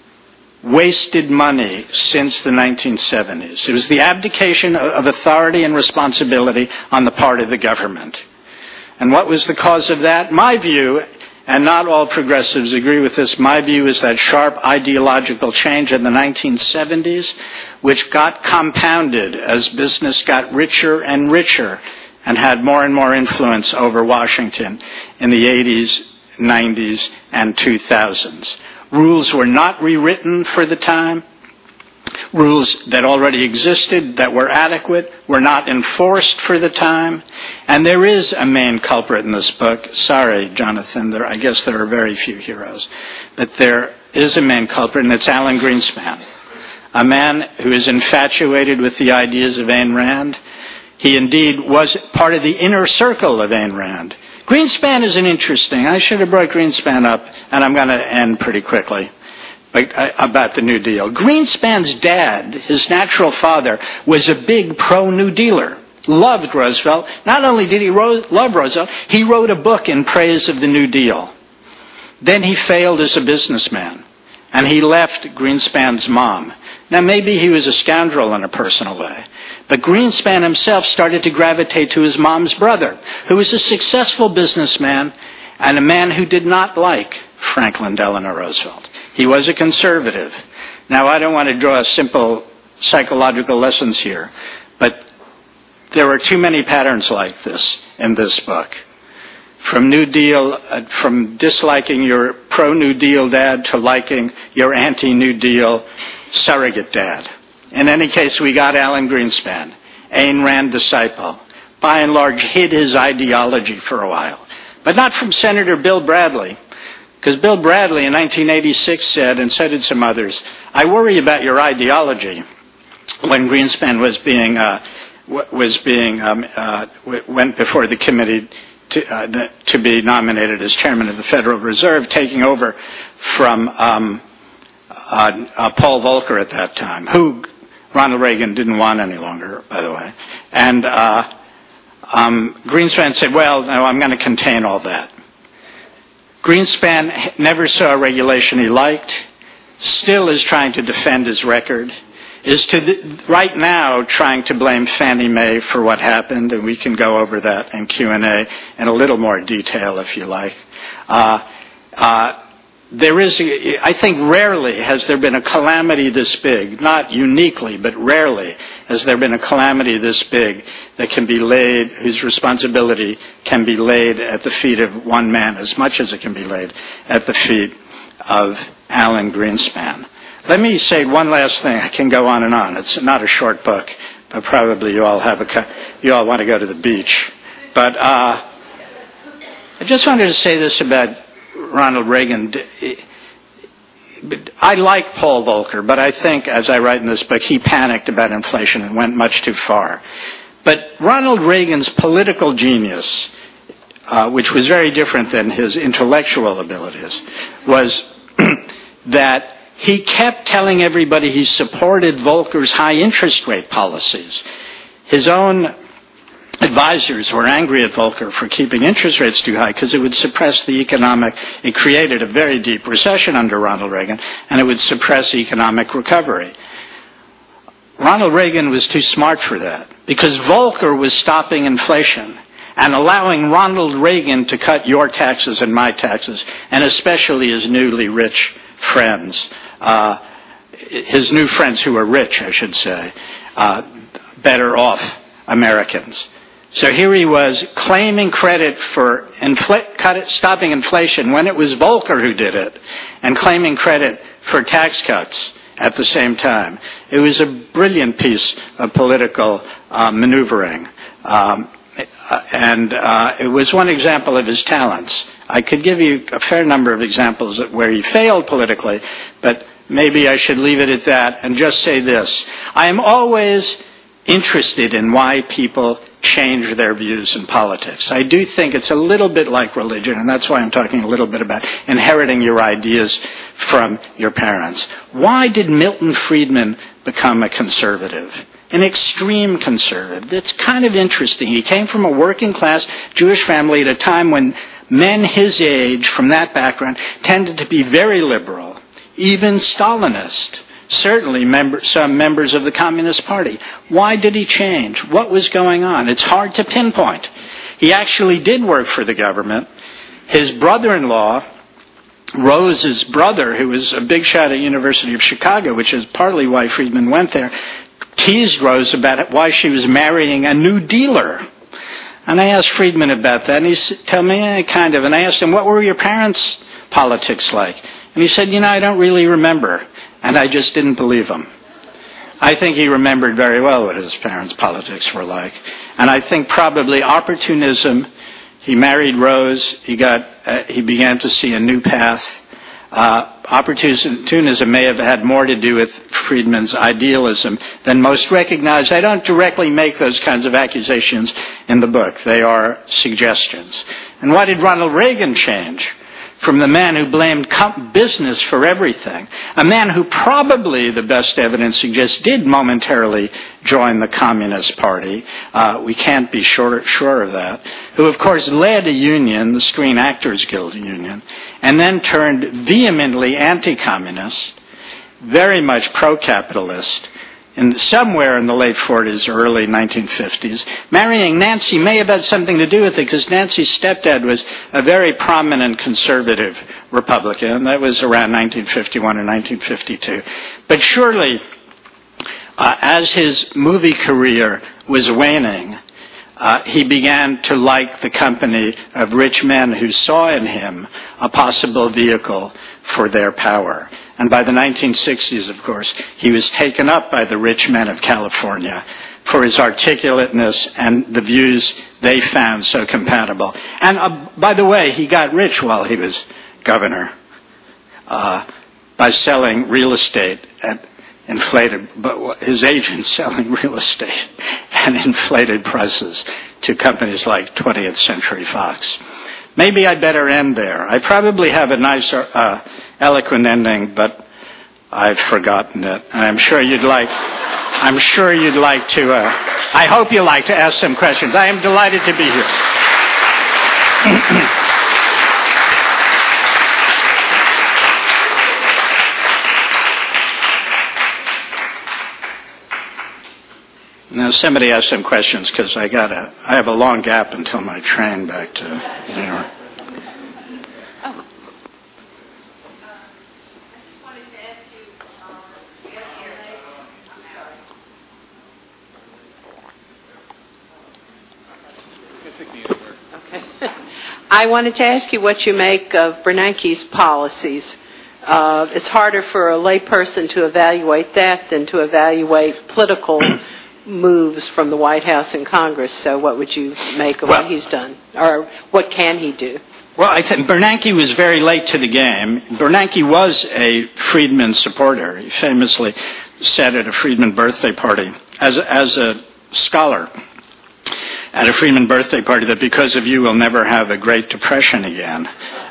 Wasted money since the nineteen seventies. It was the abdication of authority and responsibility on the part of the government. And what was the cause of that? My view, and not all progressives agree with this, my view is that sharp ideological change in the nineteen seventies, which got compounded as business got richer and richer and had more and more influence over Washington in the eighties, nineties, and two thousands. Rules were not rewritten for the time. Rules that already existed that were adequate were not enforced for the time. And there is a main culprit in this book. Sorry, Jonathan, there, I guess there are very few heroes. But there is a main culprit, and it's Alan Greenspan, a man who is infatuated with the ideas of Ayn Rand. He indeed was part of the inner circle of Ayn Rand. Greenspan is an interesting, I should have brought Greenspan up, and I'm going to end pretty quickly about the New Deal. Greenspan's dad, his natural father, was a big pro-New Dealer, loved Roosevelt. Not only did he ro- love Roosevelt, he wrote a book in praise of the New Deal. Then he failed as a businessman, and he left Greenspan's mom. Now, maybe he was a scoundrel in a personal way, but Greenspan himself started to gravitate to his mom's brother, who was a successful businessman and a man who did not like Franklin Delano Roosevelt. He was a conservative. Now, I don't want to draw simple psychological lessons here, but there are too many patterns like this in this book. From New Deal, uh, from disliking your pro-New Deal dad to liking your anti-New Deal surrogate dad. In any case, we got Alan Greenspan, Ayn Rand disciple, by and large hid his ideology for a while, but not from Senator Bill Bradley, because Bill Bradley in nineteen eighty-six said, and so did some others, I worry about your ideology, when Greenspan was being, uh, was being um, uh, went before the committee to, uh, the, to be nominated as chairman of the Federal Reserve, taking over from um, uh, uh, Paul Volcker at that time, who Ronald Reagan didn't want any longer, by the way. And uh, um, Greenspan said, well, no, I'm going to contain all that. Greenspan never saw a regulation he liked, still is trying to defend his record, is to the, right now trying to blame Fannie Mae for what happened, and we can go over that in Q and A in a little more detail if you like. Uh, uh, there is, I think rarely has there been a calamity this big, not uniquely, but rarely has there been a calamity this big that can be laid, whose responsibility can be laid at the feet of one man as much as it can be laid at the feet of Alan Greenspan. Let me say one last thing. I can go on and on. It's not a short book, but probably you all have a, you all want to go to the beach. But uh, I just wanted to say this about Ronald Reagan. I like Paul Volcker, but I think, as I write in this book, he panicked about inflation and went much too far. But Ronald Reagan's political genius, uh, which was very different than his intellectual abilities, was that he kept telling everybody he supported Volcker's high interest rate policies. His own advisors were angry at Volcker for keeping interest rates too high because it would suppress the economic, it created a very deep recession under Ronald Reagan, and it would suppress economic recovery. Ronald Reagan was too smart for that because Volcker was stopping inflation and allowing Ronald Reagan to cut your taxes and my taxes, and especially his newly rich friends, uh, his new friends who are rich, I should say, uh, better off Americans. So here he was claiming credit for infl- cut it, stopping inflation when it was Volcker who did it, and claiming credit for tax cuts at the same time. It was a brilliant piece of political uh, maneuvering. Um, and uh, it was one example of his talents. I could give you a fair number of examples where he failed politically, but maybe I should leave it at that and just say this. I am always interested in why people change their views in politics. I do think it's a little bit like religion, and that's why I'm talking a little bit about inheriting your ideas from your parents. Why did Milton Friedman become a conservative? an extreme conservative. It's kind of interesting. He came from a working class Jewish family at a time when men his age from that background tended to be very liberal, even Stalinist, certainly member, some members of the Communist Party. Why did he change? What was going on? It's hard to pinpoint. He actually did work for the government. His brother-in-law, Rose's brother, who was a big shot at University of Chicago, which is partly why Friedman went there, teased Rose about why she was marrying a New Dealer. And I asked Friedman about that, and he said, tell me, eh, kind of. And I asked him, what were your parents' politics like? And he said, you know, I don't really remember. And I just didn't believe him. I think he remembered very well what his parents' politics were like. And I think probably opportunism. He married Rose. He got. Uh, he began to see a new path. Uh, opportunism may have had more to do with Friedman's idealism than most recognize. I don't directly make those kinds of accusations in the book. They are suggestions. And why did Ronald Reagan change? From the man who blamed business for everything, a man who probably, the best evidence suggests, did momentarily join the Communist Party. Uh, we can't be sure, sure of that. Who, of course, led a union, the Screen Actors Guild Union, and then turned vehemently anti-communist, very much pro-capitalist, in somewhere in the late forties, early nineteen fifties. Marrying Nancy may have had something to do with it, because Nancy's stepdad was a very prominent conservative Republican. That was around nineteen fifty-one or nineteen fifty-two. But surely, uh, as his movie career was waning, uh, he began to like the company of rich men who saw in him a possible vehicle for their power. And by the nineteen sixties, of course, he was taken up by the rich men of California for his articulateness and the views they found so compatible. And uh, by the way, he got rich while he was governor uh, by selling real estate at inflated, but his agents selling real estate and inflated prices to companies like twentieth Century Fox. Maybe I'd better end there. I probably have a nice, uh, eloquent ending, but I've forgotten it. And I'm sure you'd like, I'm sure you'd like to, uh, I hope you'd like to ask some questions. I am delighted to be here. Now, somebody asked some questions, because I got a, I have a long gap until my train back to New York. Oh. Okay. I wanted to ask you what you make of Bernanke's policies. Uh, it's harder for a layperson to evaluate that than to evaluate political moves from the White House and Congress. So what would you make of well, what he's done? Or what can he do? Well, I think Bernanke was very late to the game. Bernanke was a Friedman supporter. He famously said at a Friedman birthday party, as a, as a scholar, at a Friedman birthday party, that because of you we'll never have a Great Depression again.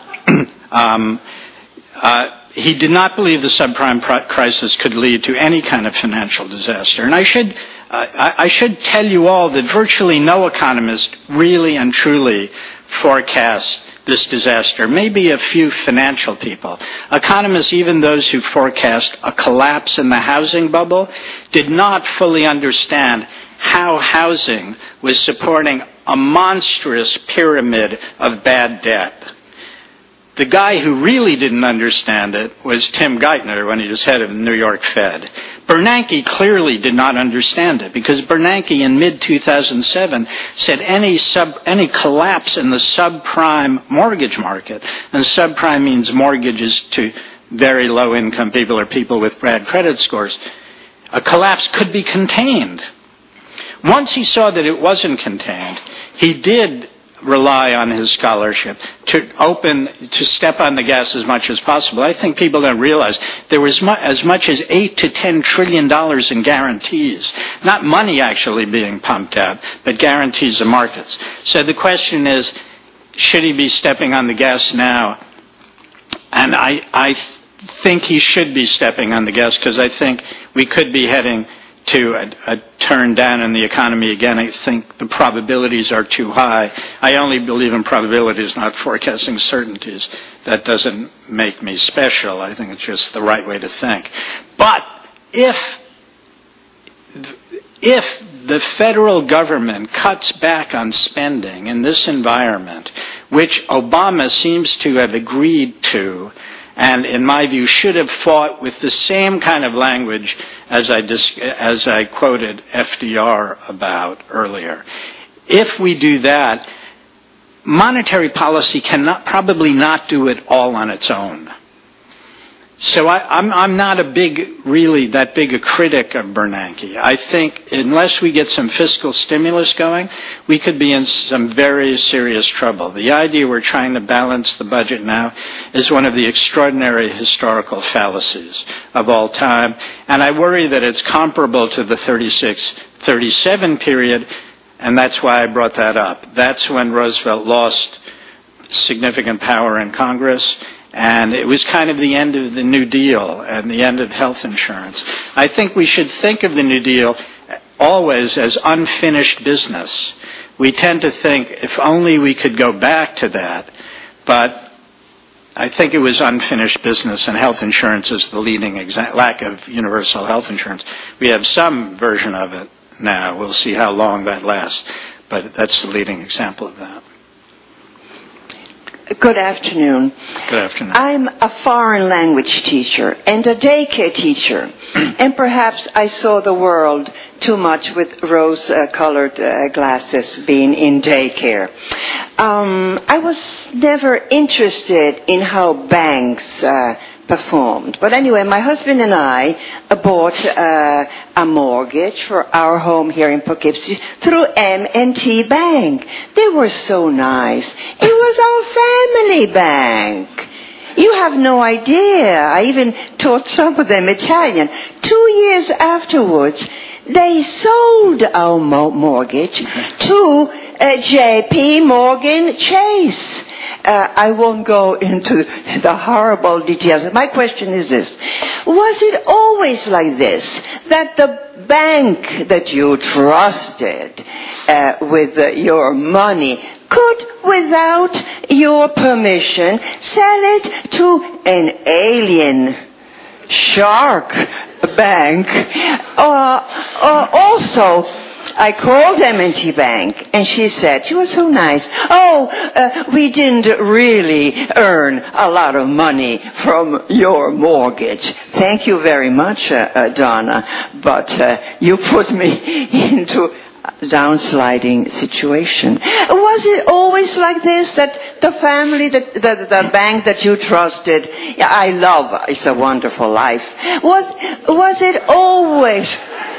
um, uh, he did not believe the subprime crisis could lead to any kind of financial disaster. And I should I should tell you all that virtually no economist really and truly forecast this disaster. Maybe a few financial people. Economists, even those who forecast a collapse in the housing bubble, did not fully understand how housing was supporting a monstrous pyramid of bad debt. The guy who really didn't understand it was Tim Geithner when he was head of the New York Fed. Bernanke clearly did not understand it, because Bernanke in mid two thousand seven said any sub, any collapse in the subprime mortgage market, and subprime means mortgages to very low income people or people with bad credit scores, a collapse could be contained. Once he saw that it wasn't contained, he did rely on his scholarship to open, to step on the gas as much as possible. I think people don't realize there was mu- as much as eight to ten trillion dollars in guarantees, not money actually being pumped out, but guarantees of markets. So the question is, should he be stepping on the gas now? And I, I think he should be stepping on the gas, because I think we could be heading to a, a turn down in the economy again. I think the probabilities are too high. I only believe in probabilities, not forecasting certainties. That doesn't make me special. I think it's just the right way to think. But if if the federal government cuts back on spending in this environment, which Obama seems to have agreed to, and in my view should have fought with the same kind of language as I, dis- as I quoted F D R about earlier. If we do that, monetary policy cannot, probably not do it all on its own. So I, I'm, I'm not a big, really that big a critic of Bernanke. I think unless we get some fiscal stimulus going, we could be in some very serious trouble. The idea we're trying to balance the budget now is one of the extraordinary historical fallacies of all time. And I worry that it's comparable to the thirty-six thirty-seven period, and that's why I brought that up. That's when Roosevelt lost significant power in Congress. And it was kind of the end of the New Deal and the end of health insurance. I think we should think of the New Deal always as unfinished business. We tend to think if only we could go back to that, but I think it was unfinished business, and health insurance is the leading exa- lack of universal health insurance. We have some version of it now. We'll see how long that lasts, but that's the leading example of that. Good afternoon. Good afternoon. I'm a foreign language teacher and a daycare teacher, and perhaps I saw the world too much with rose-colored uh, glasses being in daycare. Um, I was never interested in how banks uh, performed. But anyway, my husband and I bought uh, a mortgage for our home here in Poughkeepsie through M and T Bank. They were so nice. It was our family bank. You have no idea. I even taught some of them Italian. Two years afterwards, they sold our mo- mortgage to uh, J P Morgan Chase. Uh, I won't go into the horrible details. My question is this. Was it always like this, that the bank that you trusted uh, with uh, your money could, without your permission, sell it to an alien shark bank? Uh, uh, also, I called M and T Bank, and she said, she was so nice, oh, uh, we didn't really earn a lot of money from your mortgage. Thank you very much, uh, uh, Donna, but uh, you put me into a downsliding situation. Was it always like this, that the family, that the, the bank that you trusted, yeah, I love, It's a Wonderful Life, was, was it always...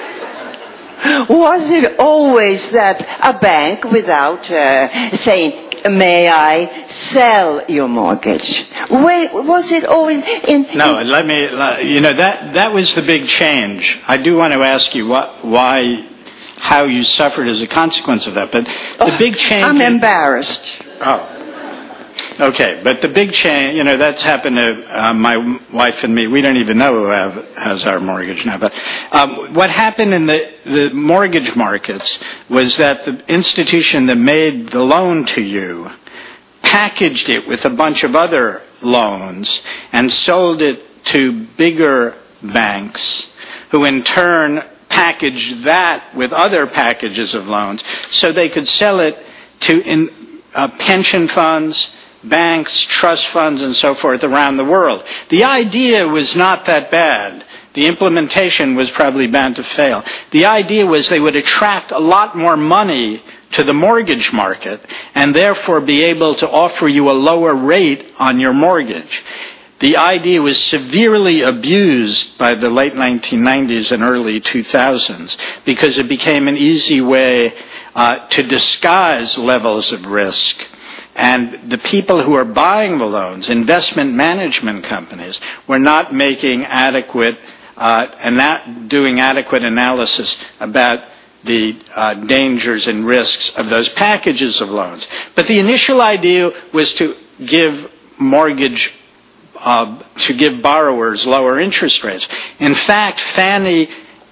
Was it always that a bank, without uh, saying, may I sell your mortgage? Wait, was it always in... No, let me, you know, that, that was the big change. I do want to ask you what, why, how you suffered as a consequence of that, but the oh, big change... I'm embarrassed. Oh. Okay, but the big change, you know, that's happened to uh, my wife and me. We don't even know who have, has our mortgage now. But um, what happened in the, the mortgage markets was that the institution that made the loan to you packaged it with a bunch of other loans and sold it to bigger banks, who in turn packaged that with other packages of loans so they could sell it to in, uh, pension funds, banks, trust funds, and so forth around the world. The idea was not that bad. The implementation was probably bound to fail. The idea was they would attract a lot more money to the mortgage market and therefore be able to offer you a lower rate on your mortgage. The idea was severely abused by the late nineteen nineties and early two thousands because it became an easy way uh, to disguise levels of risk. And the people who are buying the loans, investment management companies, were not making adequate uh, and not doing adequate analysis about the uh, dangers and risks of those packages of loans. But the initial idea was to give mortgage, uh, to give borrowers lower interest rates. In fact, Fannie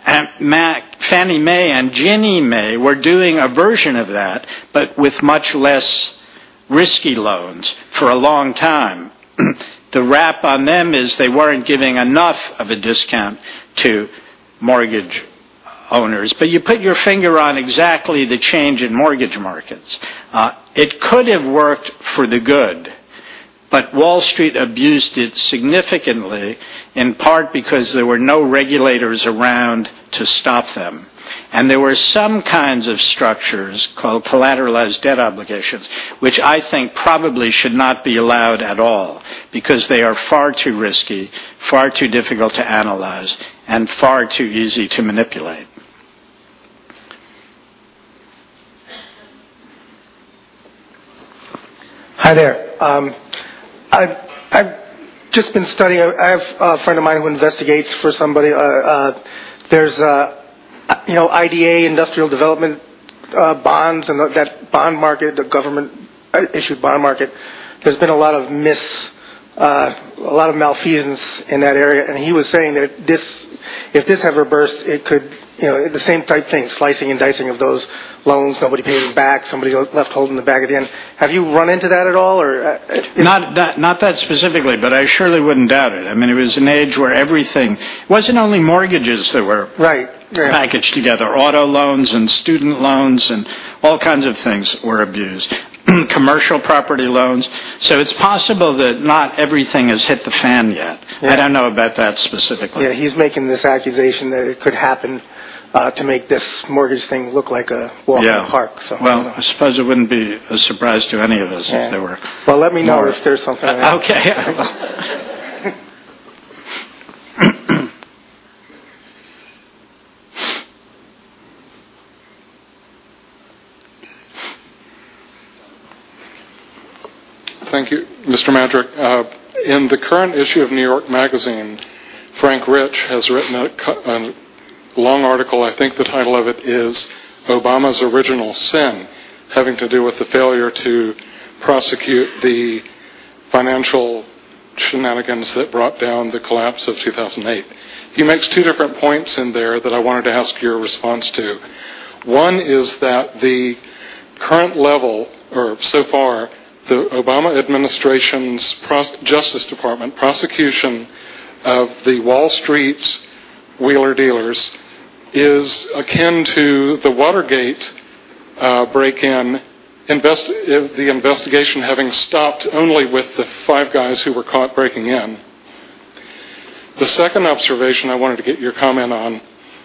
and Mac, Fannie Mae and Ginnie Mae were doing a version of that, but with much less risky loans for a long time. The rap on them is they weren't giving enough of a discount to mortgage owners. But you put your finger on exactly the change in mortgage markets. Uh, it could have worked for the good, but Wall Street abused it significantly, in part because there were no regulators around to stop them. And there were some kinds of structures called collateralized debt obligations, which I think probably should not be allowed at all, because they are far too risky, far too difficult to analyze, and far too easy to manipulate. Hi there. Um, I've, I've just been studying. I have a friend of mine who investigates for somebody. Uh, uh, there's, uh, you know, I D A, industrial development uh, bonds, and the, that bond market, the government-issued bond market. There's been a lot of mis, uh, a lot of malfeasance in that area, and he was saying that this, if this ever burst, it could, you know, the same type thing, slicing and dicing of those loans, nobody paying back, somebody left holding the bag at the end. Have you run into that at all? Or uh, not that, not that specifically, but I surely wouldn't doubt it. I mean, it was an age where everything, it wasn't only mortgages that were right, yeah. packaged together. Auto loans and student loans and all kinds of things were abused. Commercial property loans. So it's possible that not everything has hit the fan yet. Yeah. I don't know about that specifically. Yeah, he's making this accusation that it could happen Uh, to make this mortgage thing look like a walk yeah. in the park. So, well, I, I suppose it wouldn't be a surprise to any of us yeah. if there were. Well, let me know more. if there's something. Uh, okay. Thank you, Mister Madrick. Uh, in the current issue of New York Magazine, Frank Rich has written a, a long article. I think the title of it is Obama's Original Sin, having to do with the failure to prosecute the financial shenanigans that brought down the collapse of two thousand eight. He makes two different points in there that I wanted to ask your response to. One is that the current level, or so far, the Obama administration's Justice Department prosecution of the Wall Street wheeler dealers is akin to the Watergate uh, break-in, invest- the investigation having stopped only with the five guys who were caught breaking in. The second observation I wanted to get your comment on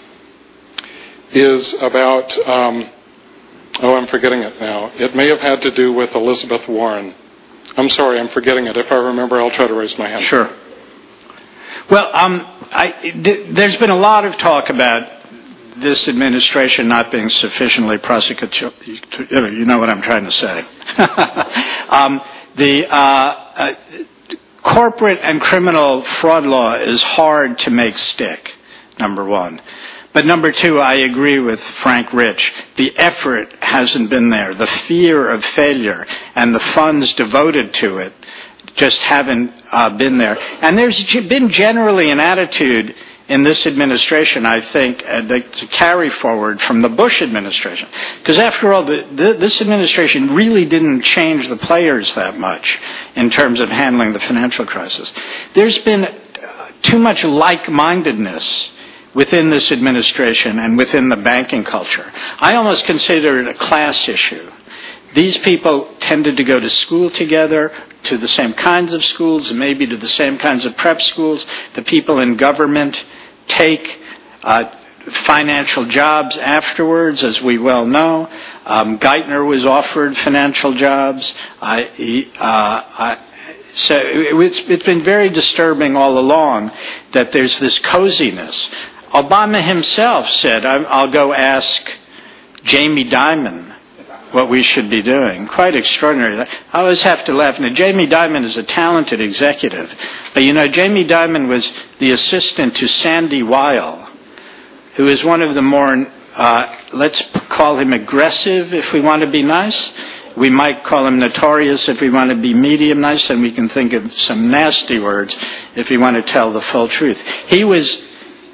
is about, um, oh, I'm forgetting it now. It may have had to do with Elizabeth Warren. I'm sorry, I'm forgetting it. If I remember, I'll try to raise my hand. Sure. Well, um, I, th- there's been a lot of talk about this administration not being sufficiently prosecutorial. You know what I'm trying to say. um, the uh, uh, corporate and criminal fraud law is hard to make stick, number one. But number two, I agree with Frank Rich. The effort hasn't been there. The fear of failure and the funds devoted to it just haven't uh, been there. And there's been generally an attitude in this administration, I think, uh, to carry forward from the Bush administration. Because after all, the, the, this administration really didn't change the players that much in terms of handling the financial crisis. There's been too much like-mindedness within this administration and within the banking culture. I almost consider it a class issue. These people tended to go to school together, to the same kinds of schools, maybe to the same kinds of prep schools. The people in government take uh, financial jobs afterwards, as we well know. Um, Geithner was offered financial jobs. I, he, uh, I, so it, it's, it's been very disturbing all along that there's this coziness. Obama himself said, I'll go ask Jamie Dimon what we should be doing. Quite extraordinary. I always have to laugh. Now, Jamie Dimon is a talented executive. But, you know, Jamie Dimon was the assistant to Sandy Weil, who is one of the more, uh, let's call him aggressive if we want to be nice. We might call him notorious if we want to be medium nice, and we can think of some nasty words if we want to tell the full truth. He was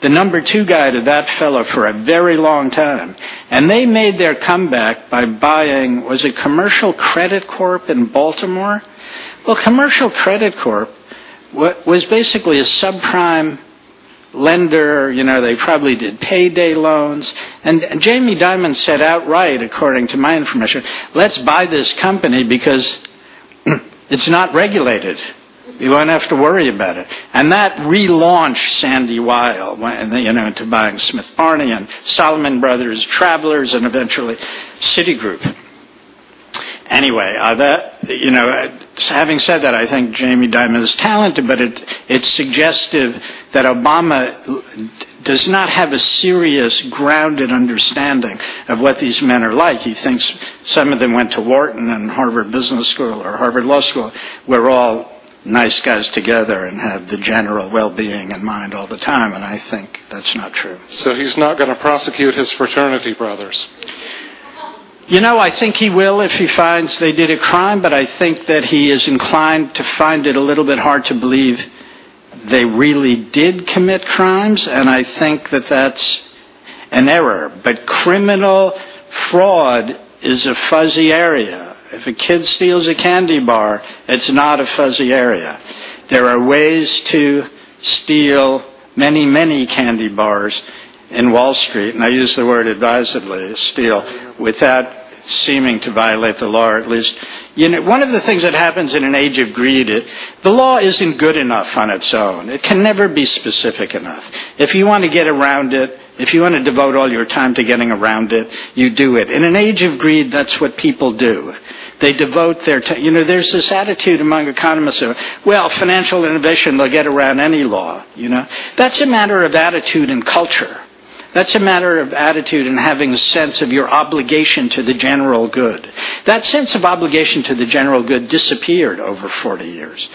the number two guy to that fellow for a very long time. And they made their comeback by buying, was it Commercial Credit Corp in Baltimore? Well, Commercial Credit Corp was basically a subprime lender. You know, they probably did payday loans. And, and Jamie Dimon said outright, according to my information, let's buy this company because it's not regulated. You won't have to worry about it. And that relaunched Sandy Weill, you know, into buying Smith Barney and Solomon Brothers, Travelers, and eventually Citigroup. Anyway, uh, that, you know, having said that, I think Jamie Dimon is talented, but it, it's suggestive that Obama does not have a serious, grounded understanding of what these men are like. He thinks some of them went to Wharton and Harvard Business School or Harvard Law School. We're all nice guys together and have the general well-being in mind all the time, and I think that's not true. So he's not going to prosecute his fraternity brothers? You know, I think he will if he finds they did a crime, but I think that he is inclined to find it a little bit hard to believe they really did commit crimes, and I think that that's an error. But criminal fraud is a fuzzy area. If a kid steals a candy bar, it's not a fuzzy area. There are ways to steal many, many candy bars in Wall Street, and I use the word advisedly, steal, without seeming to violate the law, or at least, you know, one of the things that happens in an age of greed, it, the law isn't good enough on its own. It can never be specific enough. If you want to get around it, if you want to devote all your time to getting around it, you do it. In an age of greed, that's what people do. They devote their time. You know, there's this attitude among economists of, well, financial innovation, they'll get around any law, you know. That's a matter of attitude and culture. That's a matter of attitude and having a sense of your obligation to the general good. That sense of obligation to the general good disappeared over forty years.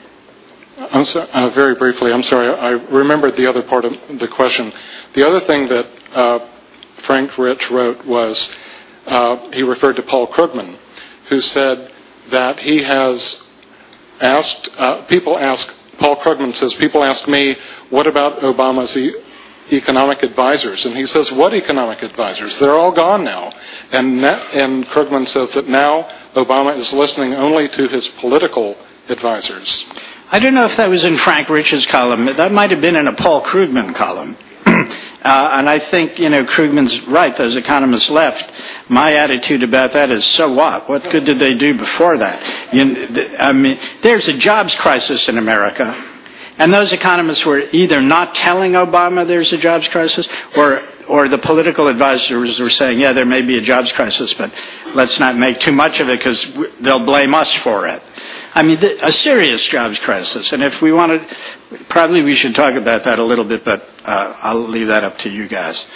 I'm so, uh, very briefly, I'm sorry, I remembered the other part of the question. The other thing that uh, Frank Rich wrote was, uh, he referred to Paul Krugman, who said that he has asked, uh, people ask, Paul Krugman says, people ask me, what about Obama's e- economic advisors? And he says, what economic advisors? They're all gone now. And, na- and Krugman says that now Obama is listening only to his political advisors. I don't know if that was in Frank Rich's column. That might have been in a Paul Krugman column. Uh, and I think, you know, Krugman's right. Those economists left. My attitude about that is, so what? What good did they do before that? You, I mean, there's a jobs crisis in America. And those economists were either not telling Obama there's a jobs crisis, or or the political advisors were saying, yeah, there may be a jobs crisis, but let's not make too much of it because they'll blame us for it. I mean, a serious jobs crisis. And if we wanted, probably we should talk about that a little bit, but uh, I'll leave that up to you guys.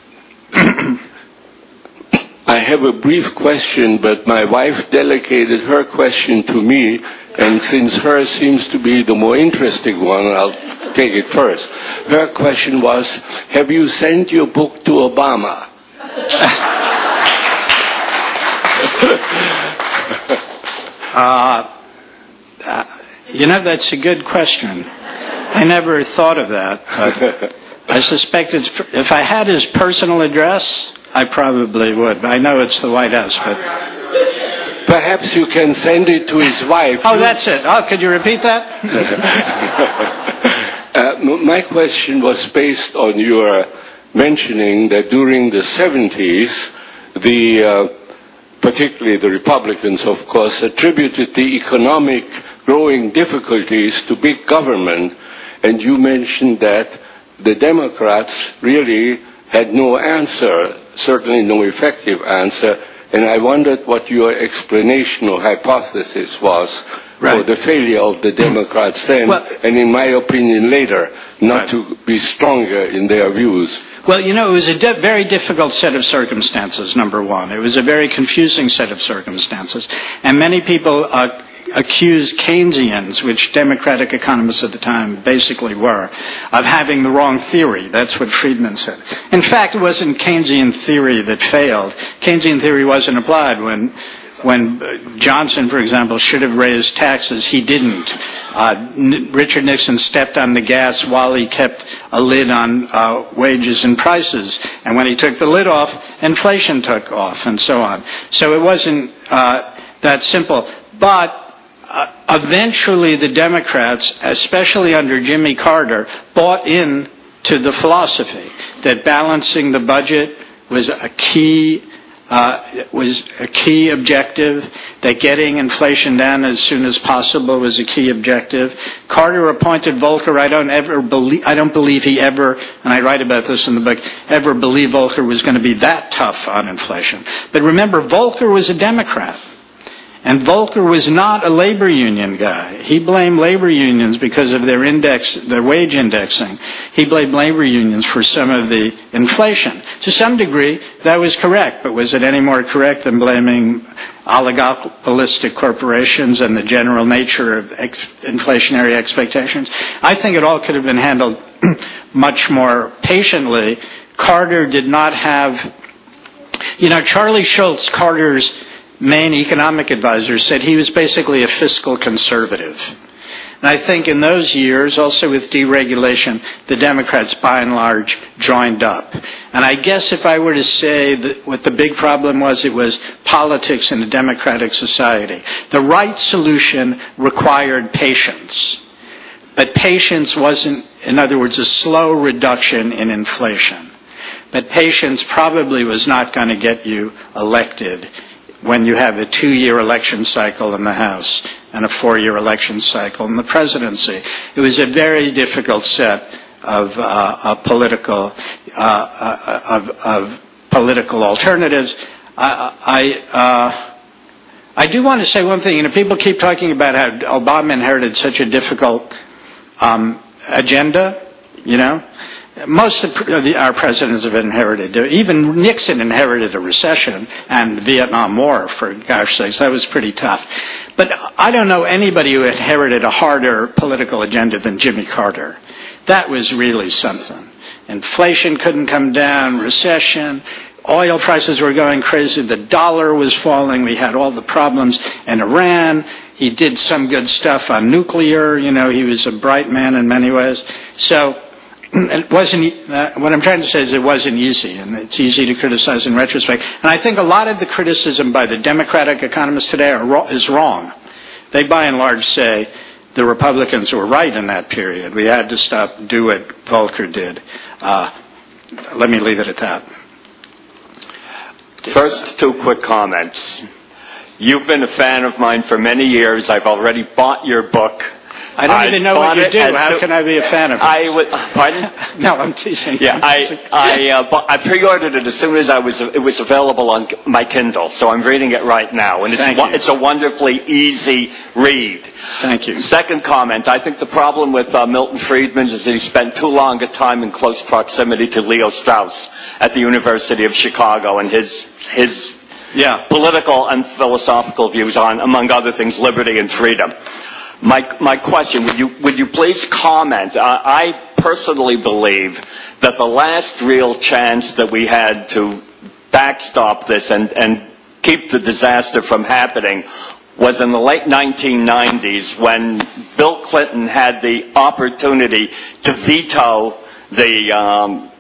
I have a brief question, but my wife delegated her question to me, and since hers seems to be the more interesting one, I'll take it first. Her question was, have you sent your book to Obama? uh, uh, you know, that's a good question. I never thought of that. But I suspect it's, if I had his personal address, I probably would. I know it's the White House, but... Perhaps you can send it to his wife. Oh, that's it. Oh, could you repeat that? uh, my question was based on your mentioning that during the seventies, the, uh, particularly the Republicans, of course, attributed the economic growing difficulties to big government, and you mentioned that the Democrats really had no answer, certainly no effective answer, and I wondered what your explanation or hypothesis was right. for the failure of the Democrats then, well, and in my opinion later, not right. to be stronger in their views. Well, you know, it was a di- very difficult set of circumstances, number one. It was a very confusing set of circumstances. And many people uh, accused Keynesians, which Democratic economists at the time basically were, of having the wrong theory. That's what Friedman said. In fact, it wasn't Keynesian theory that failed. Keynesian theory wasn't applied when when Johnson, for example, should have raised taxes, he didn't. Uh, N- Richard Nixon stepped on the gas while he kept a lid on uh, wages and prices. And when he took the lid off, inflation took off, and so on. So it wasn't uh, that simple. But uh, eventually the Democrats, especially under Jimmy Carter, bought in to the philosophy that balancing the budget was a key Uh, was a key objective, that getting inflation down as soon as possible was a key objective. Carter appointed Volcker. I don't ever believe, I don't believe he ever, and I write about this in the book, ever believed Volcker was going to be that tough on inflation. But remember, Volcker was a Democrat. And Volcker was not a labor union guy. He blamed labor unions because of their index, their wage indexing. He blamed labor unions for some of the inflation. To some degree, that was correct, but was it any more correct than blaming oligopolistic corporations and the general nature of ex- inflationary expectations? I think it all could have been handled much more patiently. Carter did not have, you know, Charlie Schultz, Carter's main economic advisor, said he was basically a fiscal conservative. And I think in those years, also with deregulation, the Democrats by and large joined up. And I guess if I were to say that what the big problem was, it was politics in a democratic society. The right solution required patience. But patience wasn't, in other words, a slow reduction in inflation. But patience probably was not going to get you elected when you have a two-year election cycle in the House and a four-year election cycle in the presidency. It was a very difficult set of, uh, of political uh, of, of political alternatives. I I, uh, I do want to say one thing. You know, people keep talking about how Obama inherited such a difficult um, agenda. You know. Most of our presidents have inherited, even Nixon inherited a recession and Vietnam War, for gosh sakes, that was pretty tough. But I don't know anybody who inherited a harder political agenda than Jimmy Carter. That was really something. Inflation couldn't come down, recession, oil prices were going crazy, the dollar was falling, we had all the problems in Iran. He did some good stuff on nuclear, you know, he was a bright man in many ways. So, it wasn't, uh, what I'm trying to say is it wasn't easy, and it's easy to criticize in retrospect. And I think a lot of the criticism by the Democratic economists today are, is wrong. They by and large say the Republicans were right in that period. We had to stop, do what Volcker did. Uh, let me leave it at that. First, two quick comments. You've been a fan of mine for many years. I've already bought your book. I don't I even know what you do. How to, can I be a fan of it? I would, pardon? No, I'm teasing. Yeah, I I, uh, bought, I pre-ordered it as soon as I was it was available on my Kindle, so I'm reading it right now, and it's Thank you. it's a wonderfully easy read. Thank you. Second comment: I think the problem with uh, Milton Friedman is that he spent too long a time in close proximity to Leo Strauss at the University of Chicago, and his his yeah. political and philosophical views on, among other things, liberty and freedom. My my question, would you would you please comment? Uh, I personally believe that the last real chance that we had to backstop this and, and keep the disaster from happening was in the late nineteen nineties when Bill Clinton had the opportunity to veto the um,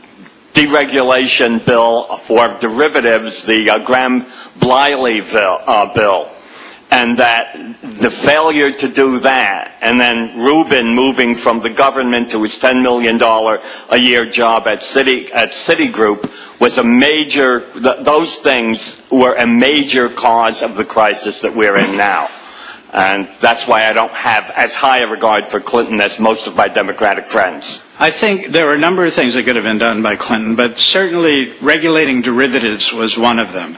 deregulation bill for derivatives, the uh, Graham-Bliley bill. Uh, bill. And that the failure to do that, and then Rubin moving from the government to his ten million dollars a year job at Citi, at Citigroup was a major, th- those things were a major cause of the crisis that we're in now. And that's why I don't have as high a regard for Clinton as most of my Democratic friends. I think there were a number of things that could have been done by Clinton, but certainly regulating derivatives was one of them.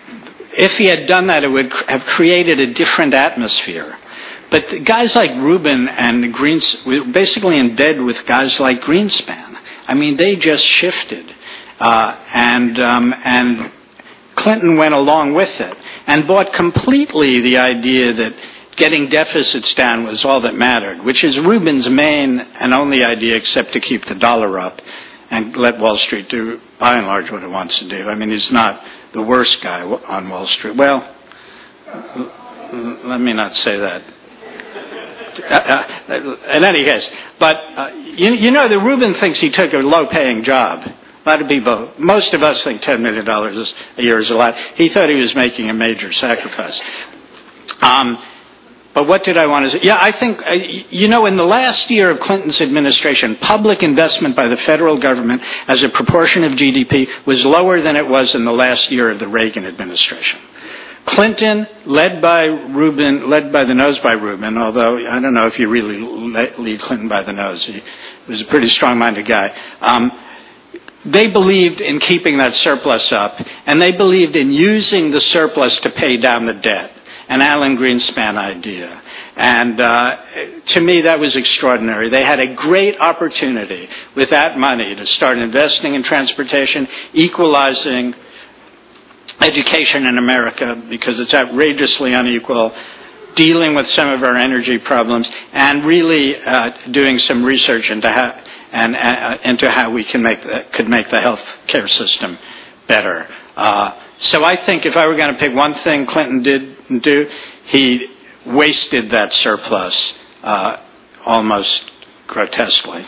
If he had done that, it would have created a different atmosphere. But the guys like Rubin and Greenspan, we were basically in bed with guys like Greenspan. I mean, they just shifted. Uh, and, um, and Clinton went along with it and bought completely the idea that getting deficits down was all that mattered, which is Rubin's main and only idea except to keep the dollar up and let Wall Street do, by and large, what it wants to do. I mean, he's not the worst guy on Wall Street. Well, let me not say that. Uh, uh, in any case, but uh, you, you know that Rubin thinks he took a low-paying job. A lot of people, most of us think ten million dollars a year is a lot. He thought he was making a major sacrifice. Um, but what did I want to say? Yeah, I think, uh, you know, in the last year of Clinton's administration, public investment by the federal government as a proportion of G D P was lower than it was in the last year of the Reagan administration. Clinton, led by Rubin, led by the nose by Rubin, although I don't know if you really lead Clinton by the nose. He was a pretty strong-minded guy. Um, they believed in keeping that surplus up, and they believed in using the surplus to pay down the debt, an Alan Greenspan idea. And uh, to me, that was extraordinary. They had a great opportunity with that money to start investing in transportation, equalizing education in America because it's outrageously unequal, dealing with some of our energy problems, and really uh, doing some research into how and uh, into how we can make the, could make the health care system better. Uh, so I think if I were going to pick one thing Clinton did do, he wasted that surplus uh, almost grotesquely.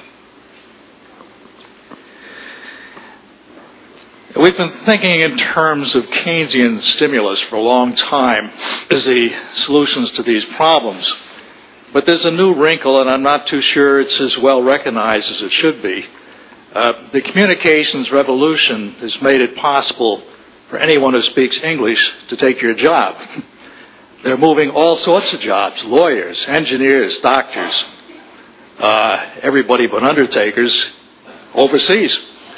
We've been thinking in terms of Keynesian stimulus for a long time as the solutions to these problems. But there's a new wrinkle, and I'm not too sure it's as well recognized as it should be. Uh, the communications revolution has made it possible for anyone who speaks English to take your job. They're moving all sorts of jobs, lawyers, engineers, doctors, uh, everybody but undertakers overseas.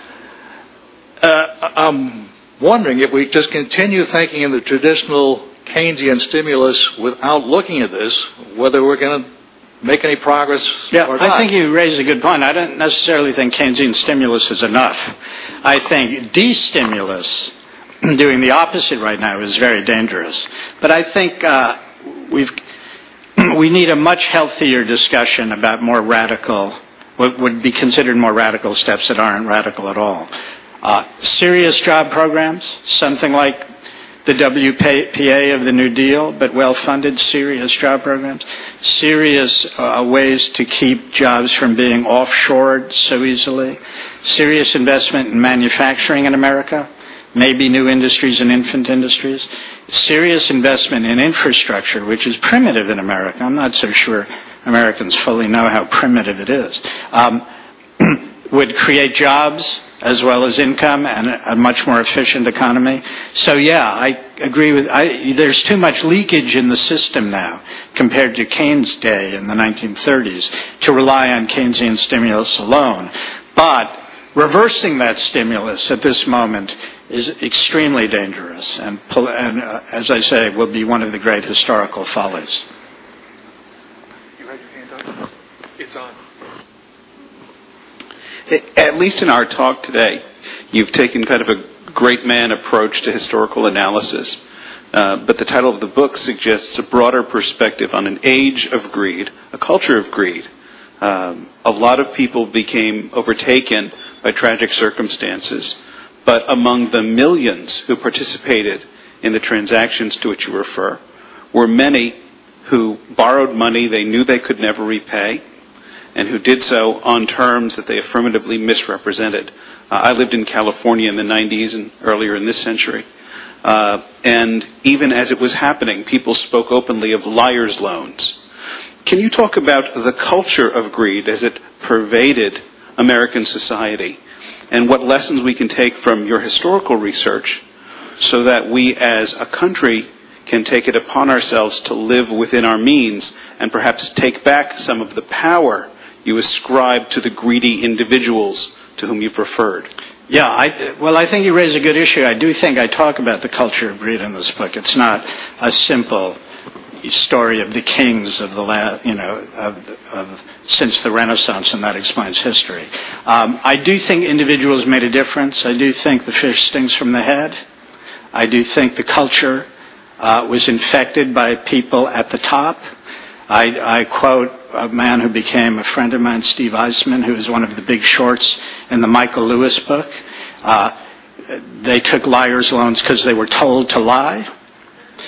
Uh, I'm wondering if we just continue thinking in the traditional Keynesian stimulus without looking at this, whether we're going to make any progress yeah, or not. I think you raise a good point. I don't necessarily think Keynesian stimulus is enough. I think de-stimulus, doing the opposite right now, is very dangerous. But I think uh, we've we need a much healthier discussion about more radical, what would be considered more radical steps that aren't radical at all. Uh, serious job programs, something like the W P A of the New Deal, but well-funded serious job programs. Serious uh, ways to keep jobs from being offshored so easily. Serious investment in manufacturing in America, maybe new industries and infant industries. Serious investment in infrastructure, which is primitive in America. I'm not so sure Americans fully know how primitive it is. Um, would create jobs as well as income and a much more efficient economy. So, yeah, I agree with, I, there's too much leakage in the system now compared to Keynes' day in the nineteen thirties to rely on Keynesian stimulus alone. But reversing that stimulus at this moment is extremely dangerous and, and uh, as I say, will be one of the great historical follies. You had your hand up? It's on. At least in our talk today, you've taken kind of a great man approach to historical analysis. Uh, but the title of the book suggests a broader perspective on an age of greed, a culture of greed. Um, a lot of people became overtaken by tragic circumstances. But among the millions who participated in the transactions to which you refer were many who borrowed money they knew they could never repay, and who did so on terms that they affirmatively misrepresented. Uh, I lived in California in the nineties and earlier in this century. Uh, and even as it was happening, people spoke openly of liar's loans. Can you talk about the culture of greed as it pervaded American society, and what lessons we can take from your historical research so that we as a country can take it upon ourselves to live within our means and perhaps take back some of the power you ascribe to the greedy individuals to whom you've referred? Yeah, I, well, I think you raise a good issue. I do think I talk about the culture of greed in this book. It's not a simple story of the kings of the last, you know, of, of since the Renaissance, and that explains history. Um, I do think individuals made a difference. I do think the fish stings from the head. I do think the culture uh, was infected by people at the top. I, I quote a man who became a friend of mine, Steve Eisman, who was one of the big shorts in the Michael Lewis book. Uh, they took liar's loans because they were told to lie.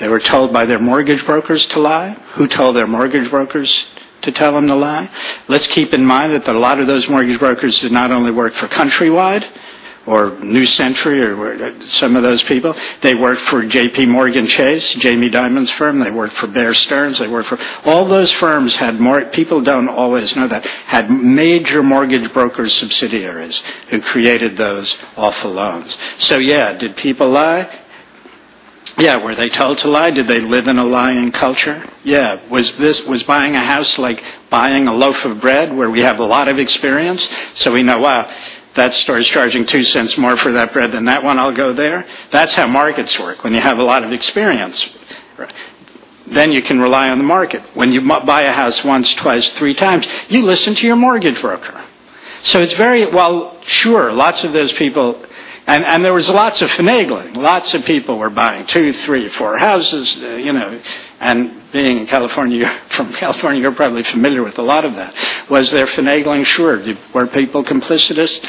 They were told by their mortgage brokers to lie. Who told their mortgage brokers to tell them to lie? Let's keep in mind that a lot of those mortgage brokers did not only work for Countrywide or New Century or some of those people. They worked for J P Morgan Chase, Jamie Dimon's firm. They worked for Bear Stearns. They worked for all those firms had more. People don't always know that had major mortgage brokers subsidiaries who created those awful loans. So yeah, did people lie? Yeah, were they told to lie? Did they live in a lying culture? Yeah. Was this was buying a house like buying a loaf of bread, where we have a lot of experience, so we know, wow, that store is charging two cents more for that bread than that one, I'll go there? That's how markets work. When you have a lot of experience, then you can rely on the market. When you buy a house once, twice, three times, you listen to your mortgage broker. So it's very, well, sure, lots of those people, and, and there was lots of finagling. Lots of people were buying two, three, four houses, uh, you know, and being in California, from California, you're probably familiar with a lot of that. Was there finagling? Sure. Were people complicitous?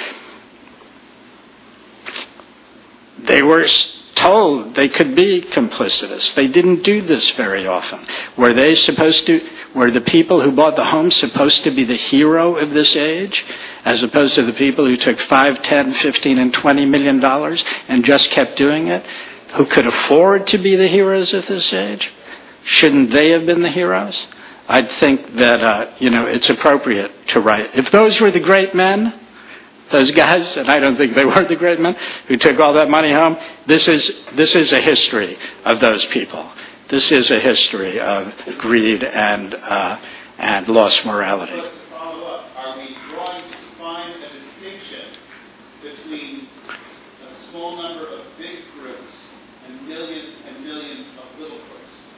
They were told they could be complicitous. They didn't do this very often. Were they supposed to, were the people who bought the home supposed to be the hero of this age, as opposed to the people who took five, ten, fifteen, and twenty million dollars and just kept doing it, who could afford to be the heroes of this age? Shouldn't they have been the heroes? I'd think that, uh, you know, it's appropriate to write. If those were the great men, those guys, and I don't think they were the great men, who took all that money home, this is, this is a history of those people. This is a history of greed and, uh, and lost morality. To follow up, are we drawing to find a distinction between a small number of big groups and millions and millions of little groups?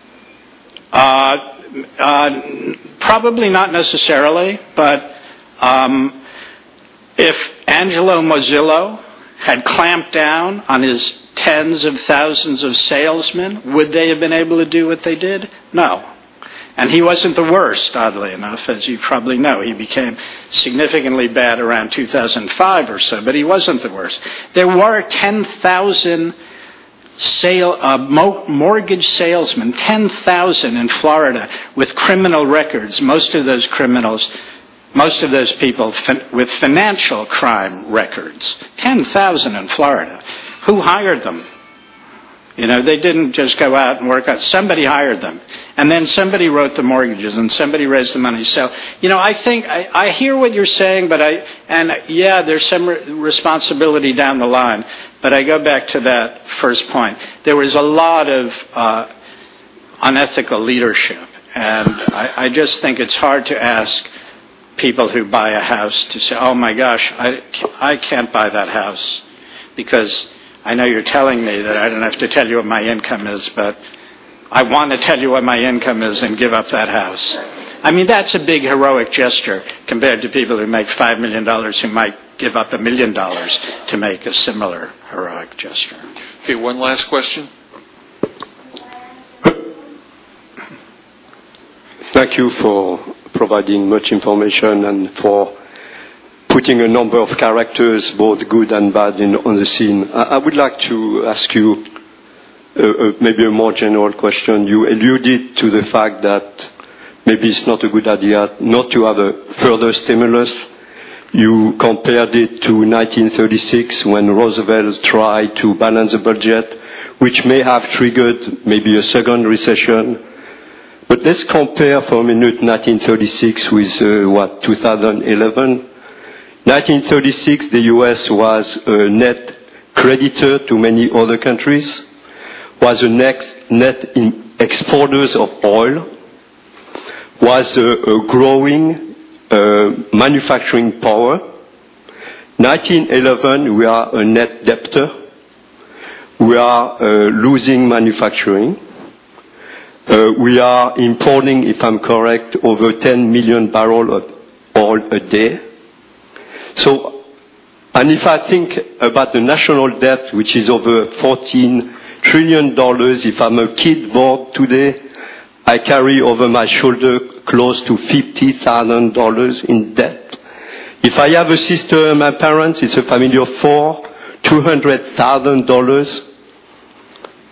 Uh, uh, probably not necessarily, but um, if Angelo Mozillo had clamped down on his tens of thousands of salesmen, would they have been able to do what they did? No. And he wasn't the worst, oddly enough, as you probably know. He became significantly bad around two thousand five or so, but he wasn't the worst. There were ten thousand Sale, uh, mo- mortgage salesmen, ten thousand in Florida with criminal records. Most of those criminals, most of those people fin- with financial crime records. ten thousand in Florida. Who hired them? You know, they didn't just go out and work out. Somebody hired them. And then somebody wrote the mortgages and somebody raised the money. So, you know, I think, I, I hear what you're saying, but I, and yeah, there's some re- responsibility down the line. But I go back to that first point. There was a lot of uh, unethical leadership. And I, I just think it's hard to ask people who buy a house to say, oh my gosh, I, I can't buy that house because I know you're telling me that I don't have to tell you what my income is, but I want to tell you what my income is and give up that house. I mean, that's a big heroic gesture compared to people who make five million dollars who might give up a million dollars to make a similar heroic gesture. Okay, one last question. Thank you for providing much information and for putting a number of characters, both good and bad, in, on the scene. I, I would like to ask you uh, uh, maybe a more general question. You alluded to the fact that maybe it's not a good idea not to have a further stimulus. You compared it to nineteen thirty-six when Roosevelt tried to balance the budget, which may have triggered maybe a second recession. But let's compare for a minute nineteen thirty-six with, uh, what, two thousand eleven? nineteen thirty-six, the U S was a net creditor to many other countries, was a next net in exporters of oil, was a, a growing uh, manufacturing power. nineteen eleven, we are a net debtor. We are uh, losing manufacturing. Uh, we are importing, if I'm correct, over ten million barrels of oil a day. So, and if I think about the national debt, which is over fourteen trillion dollars, if I'm a kid born today, I carry over my shoulder close to fifty thousand dollars in debt. If I have a sister and my parents, it's a family of four, two hundred thousand dollars.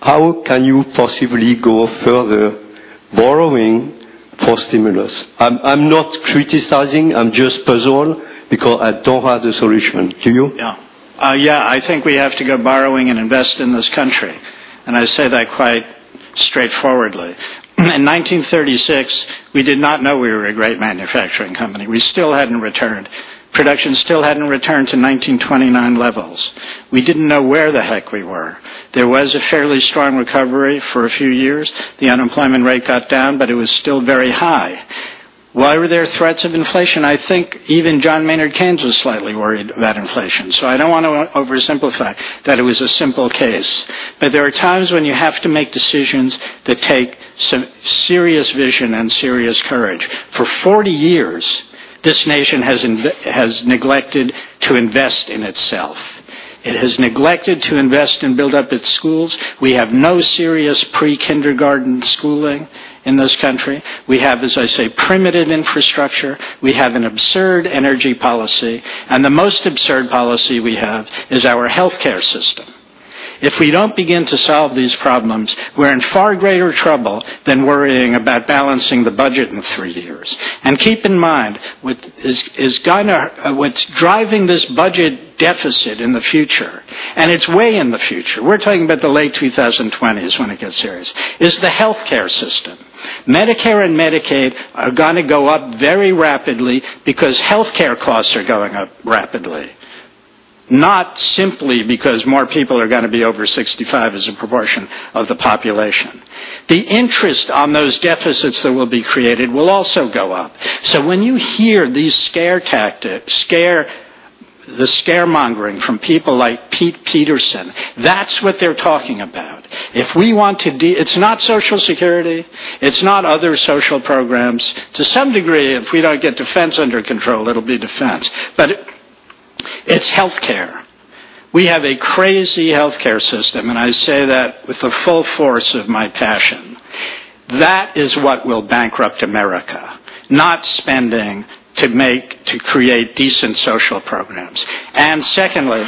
how can you possibly go further borrowing for stimulus? I'm, I'm not criticizing, I'm just puzzled because I don't have the solution. Do you? Yeah. Uh, yeah, I think we have to go borrowing and invest in this country. And I say that quite straightforwardly. In nineteen thirty-six, we did not know we were a great manufacturing company. We still hadn't returned. Production still hadn't returned to nineteen twenty-nine levels. We didn't know where the heck we were. There was a fairly strong recovery for a few years. The unemployment rate got down, but it was still very high. Why were there threats of inflation? I think even John Maynard Keynes was slightly worried about inflation. So I don't want to oversimplify that it was a simple case. But there are times when you have to make decisions that take some serious vision and serious courage. For forty years, this nation has, inv- has neglected to invest in itself. It has neglected to invest and build up its schools. We have no serious pre-kindergarten schooling in this country. We have, as I say, primitive infrastructure. We have an absurd energy policy. And the most absurd policy we have is our healthcare system. If we don't begin to solve these problems, we're in far greater trouble than worrying about balancing the budget in three years. And keep in mind, what is, is gonna, uh, what's driving this budget deficit in the future, and it's way in the future, we're talking about the late twenty twenties when it gets serious, is the healthcare system. Medicare and Medicaid are going to go up very rapidly because healthcare costs are going up rapidly. Not simply because more people are going to be over sixty-five as a proportion of the population. The interest on those deficits that will be created will also go up. So when you hear these scare tactics, scare, the scaremongering from people like Pete Peterson, that's what they're talking about. If we want to, de- it's not Social Security, it's not other social programs. To some degree, if we don't get defense under control, it'll be defense. But it, It's health care. We have a crazy health care system, and I say that with the full force of my passion. That is what will bankrupt America, not spending to make, to create decent social programs. And secondly,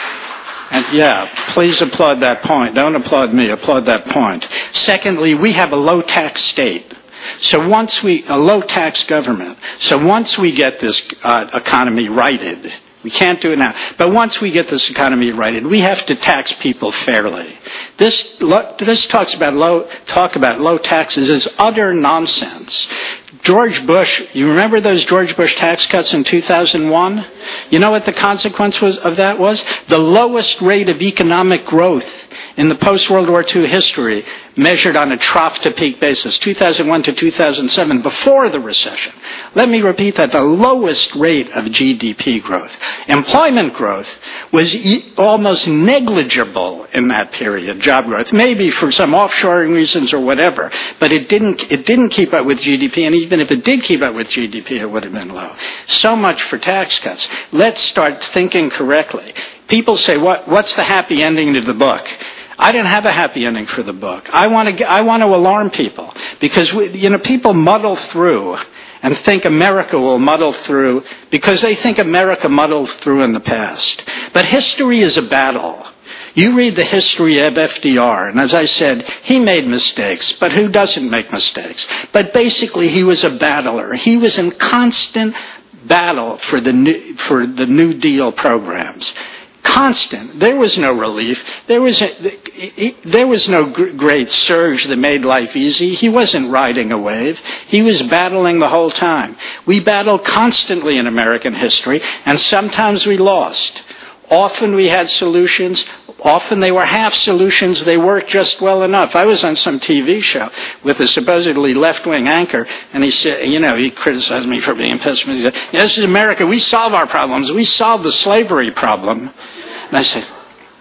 and yeah, please applaud that point. Don't applaud me, applaud that point. Secondly, we have a low-tax state. So once we, a low-tax government, so once we get this uh, economy righted, we can't do it now. But once we get this economy righted, we have to tax people fairly. This this talks about low talk about low taxes is utter nonsense. George Bush, you remember those George Bush tax cuts in two thousand one? You know what the consequence was of that was? The lowest rate of economic growth in the post-World War Two history, measured on a trough-to-peak basis, two thousand one to two thousand seven, before the recession. Let me repeat that, the lowest rate of G D P growth. Employment growth was e- almost negligible in that period, job growth, maybe for some offshoring reasons or whatever, but it didn't, it didn't keep up with G D P, and even if it did keep up with G D P, it would have been low. So much for tax cuts. Let's start thinking correctly. People say, what, what's the happy ending to the book? I didn't have a happy ending for the book. I want to, I want to alarm people because we, you know, people muddle through and think America will muddle through because they think America muddled through in the past. But history is a battle. You read the history of F D R, and as I said, he made mistakes, but who doesn't make mistakes? But basically, he was a battler. He was in constant battle for the new, for the New Deal programs. Constant. There was no relief. There was a, there was no great surge that made life easy. He wasn't riding a wave. He was battling the whole time. We battled constantly in American history, and sometimes we lost. Often we had solutions. Often they were half solutions. They worked just well enough. I was on some T V show with a supposedly left-wing anchor, and he said, you know, he criticized me for being pessimistic. He said, this is America. We solve our problems. We solve the slavery problem. And I said,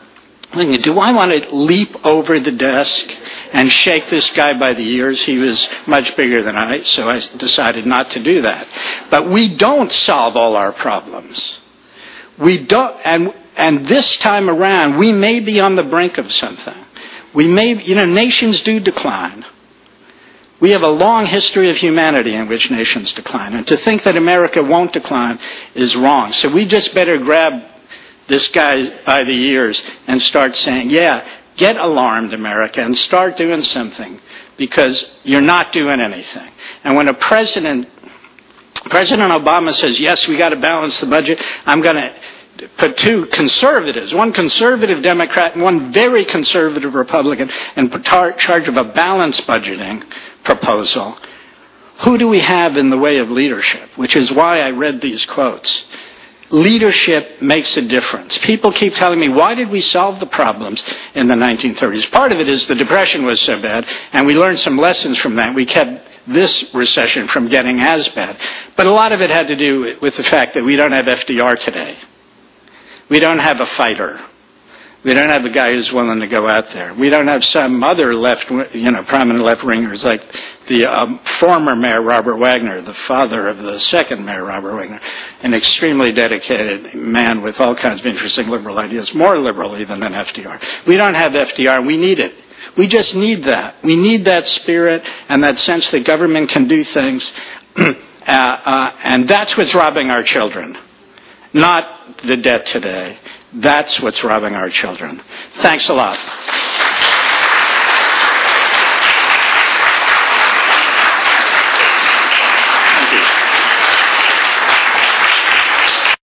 do I want to leap over the desk and shake this guy by the ears? He was much bigger than I, so I decided not to do that. But we don't solve all our problems. We don't, and and this time around, we may be on the brink of something. We may, you know, nations do decline. We have a long history of humanity in which nations decline. And to think that America won't decline is wrong. So we just better grab this guy by the ears and start saying, yeah, Get alarmed, America, and start doing something, because you're not doing anything. And when a president, President Obama says, yes, we got to balance the budget, I'm going to put two conservatives, one conservative Democrat and one very conservative Republican, in charge of a balanced budgeting proposal. Who do we have in the way of leadership? Which is why I read these quotes. Leadership makes a difference. People keep telling me, why did we solve the problems in the nineteen thirties? Part of it is the Depression was so bad, and we learned some lessons from that. We kept this recession from getting as bad. But a lot of it had to do with the fact that we don't have F D R today. We don't have a fighter. We don't have a guy who's willing to go out there. We don't have some other left, you know, prominent left-wingers like the um, former Mayor Robert Wagner, the father of the second Mayor Robert Wagner, an extremely dedicated man with all kinds of interesting liberal ideas, more liberal even than F D R. We don't have F D R, and we need it. We just need that. We need that spirit and that sense that government can do things, uh, uh, and that's what's robbing our children, not the debt today. That's what's robbing our children. Thanks a lot.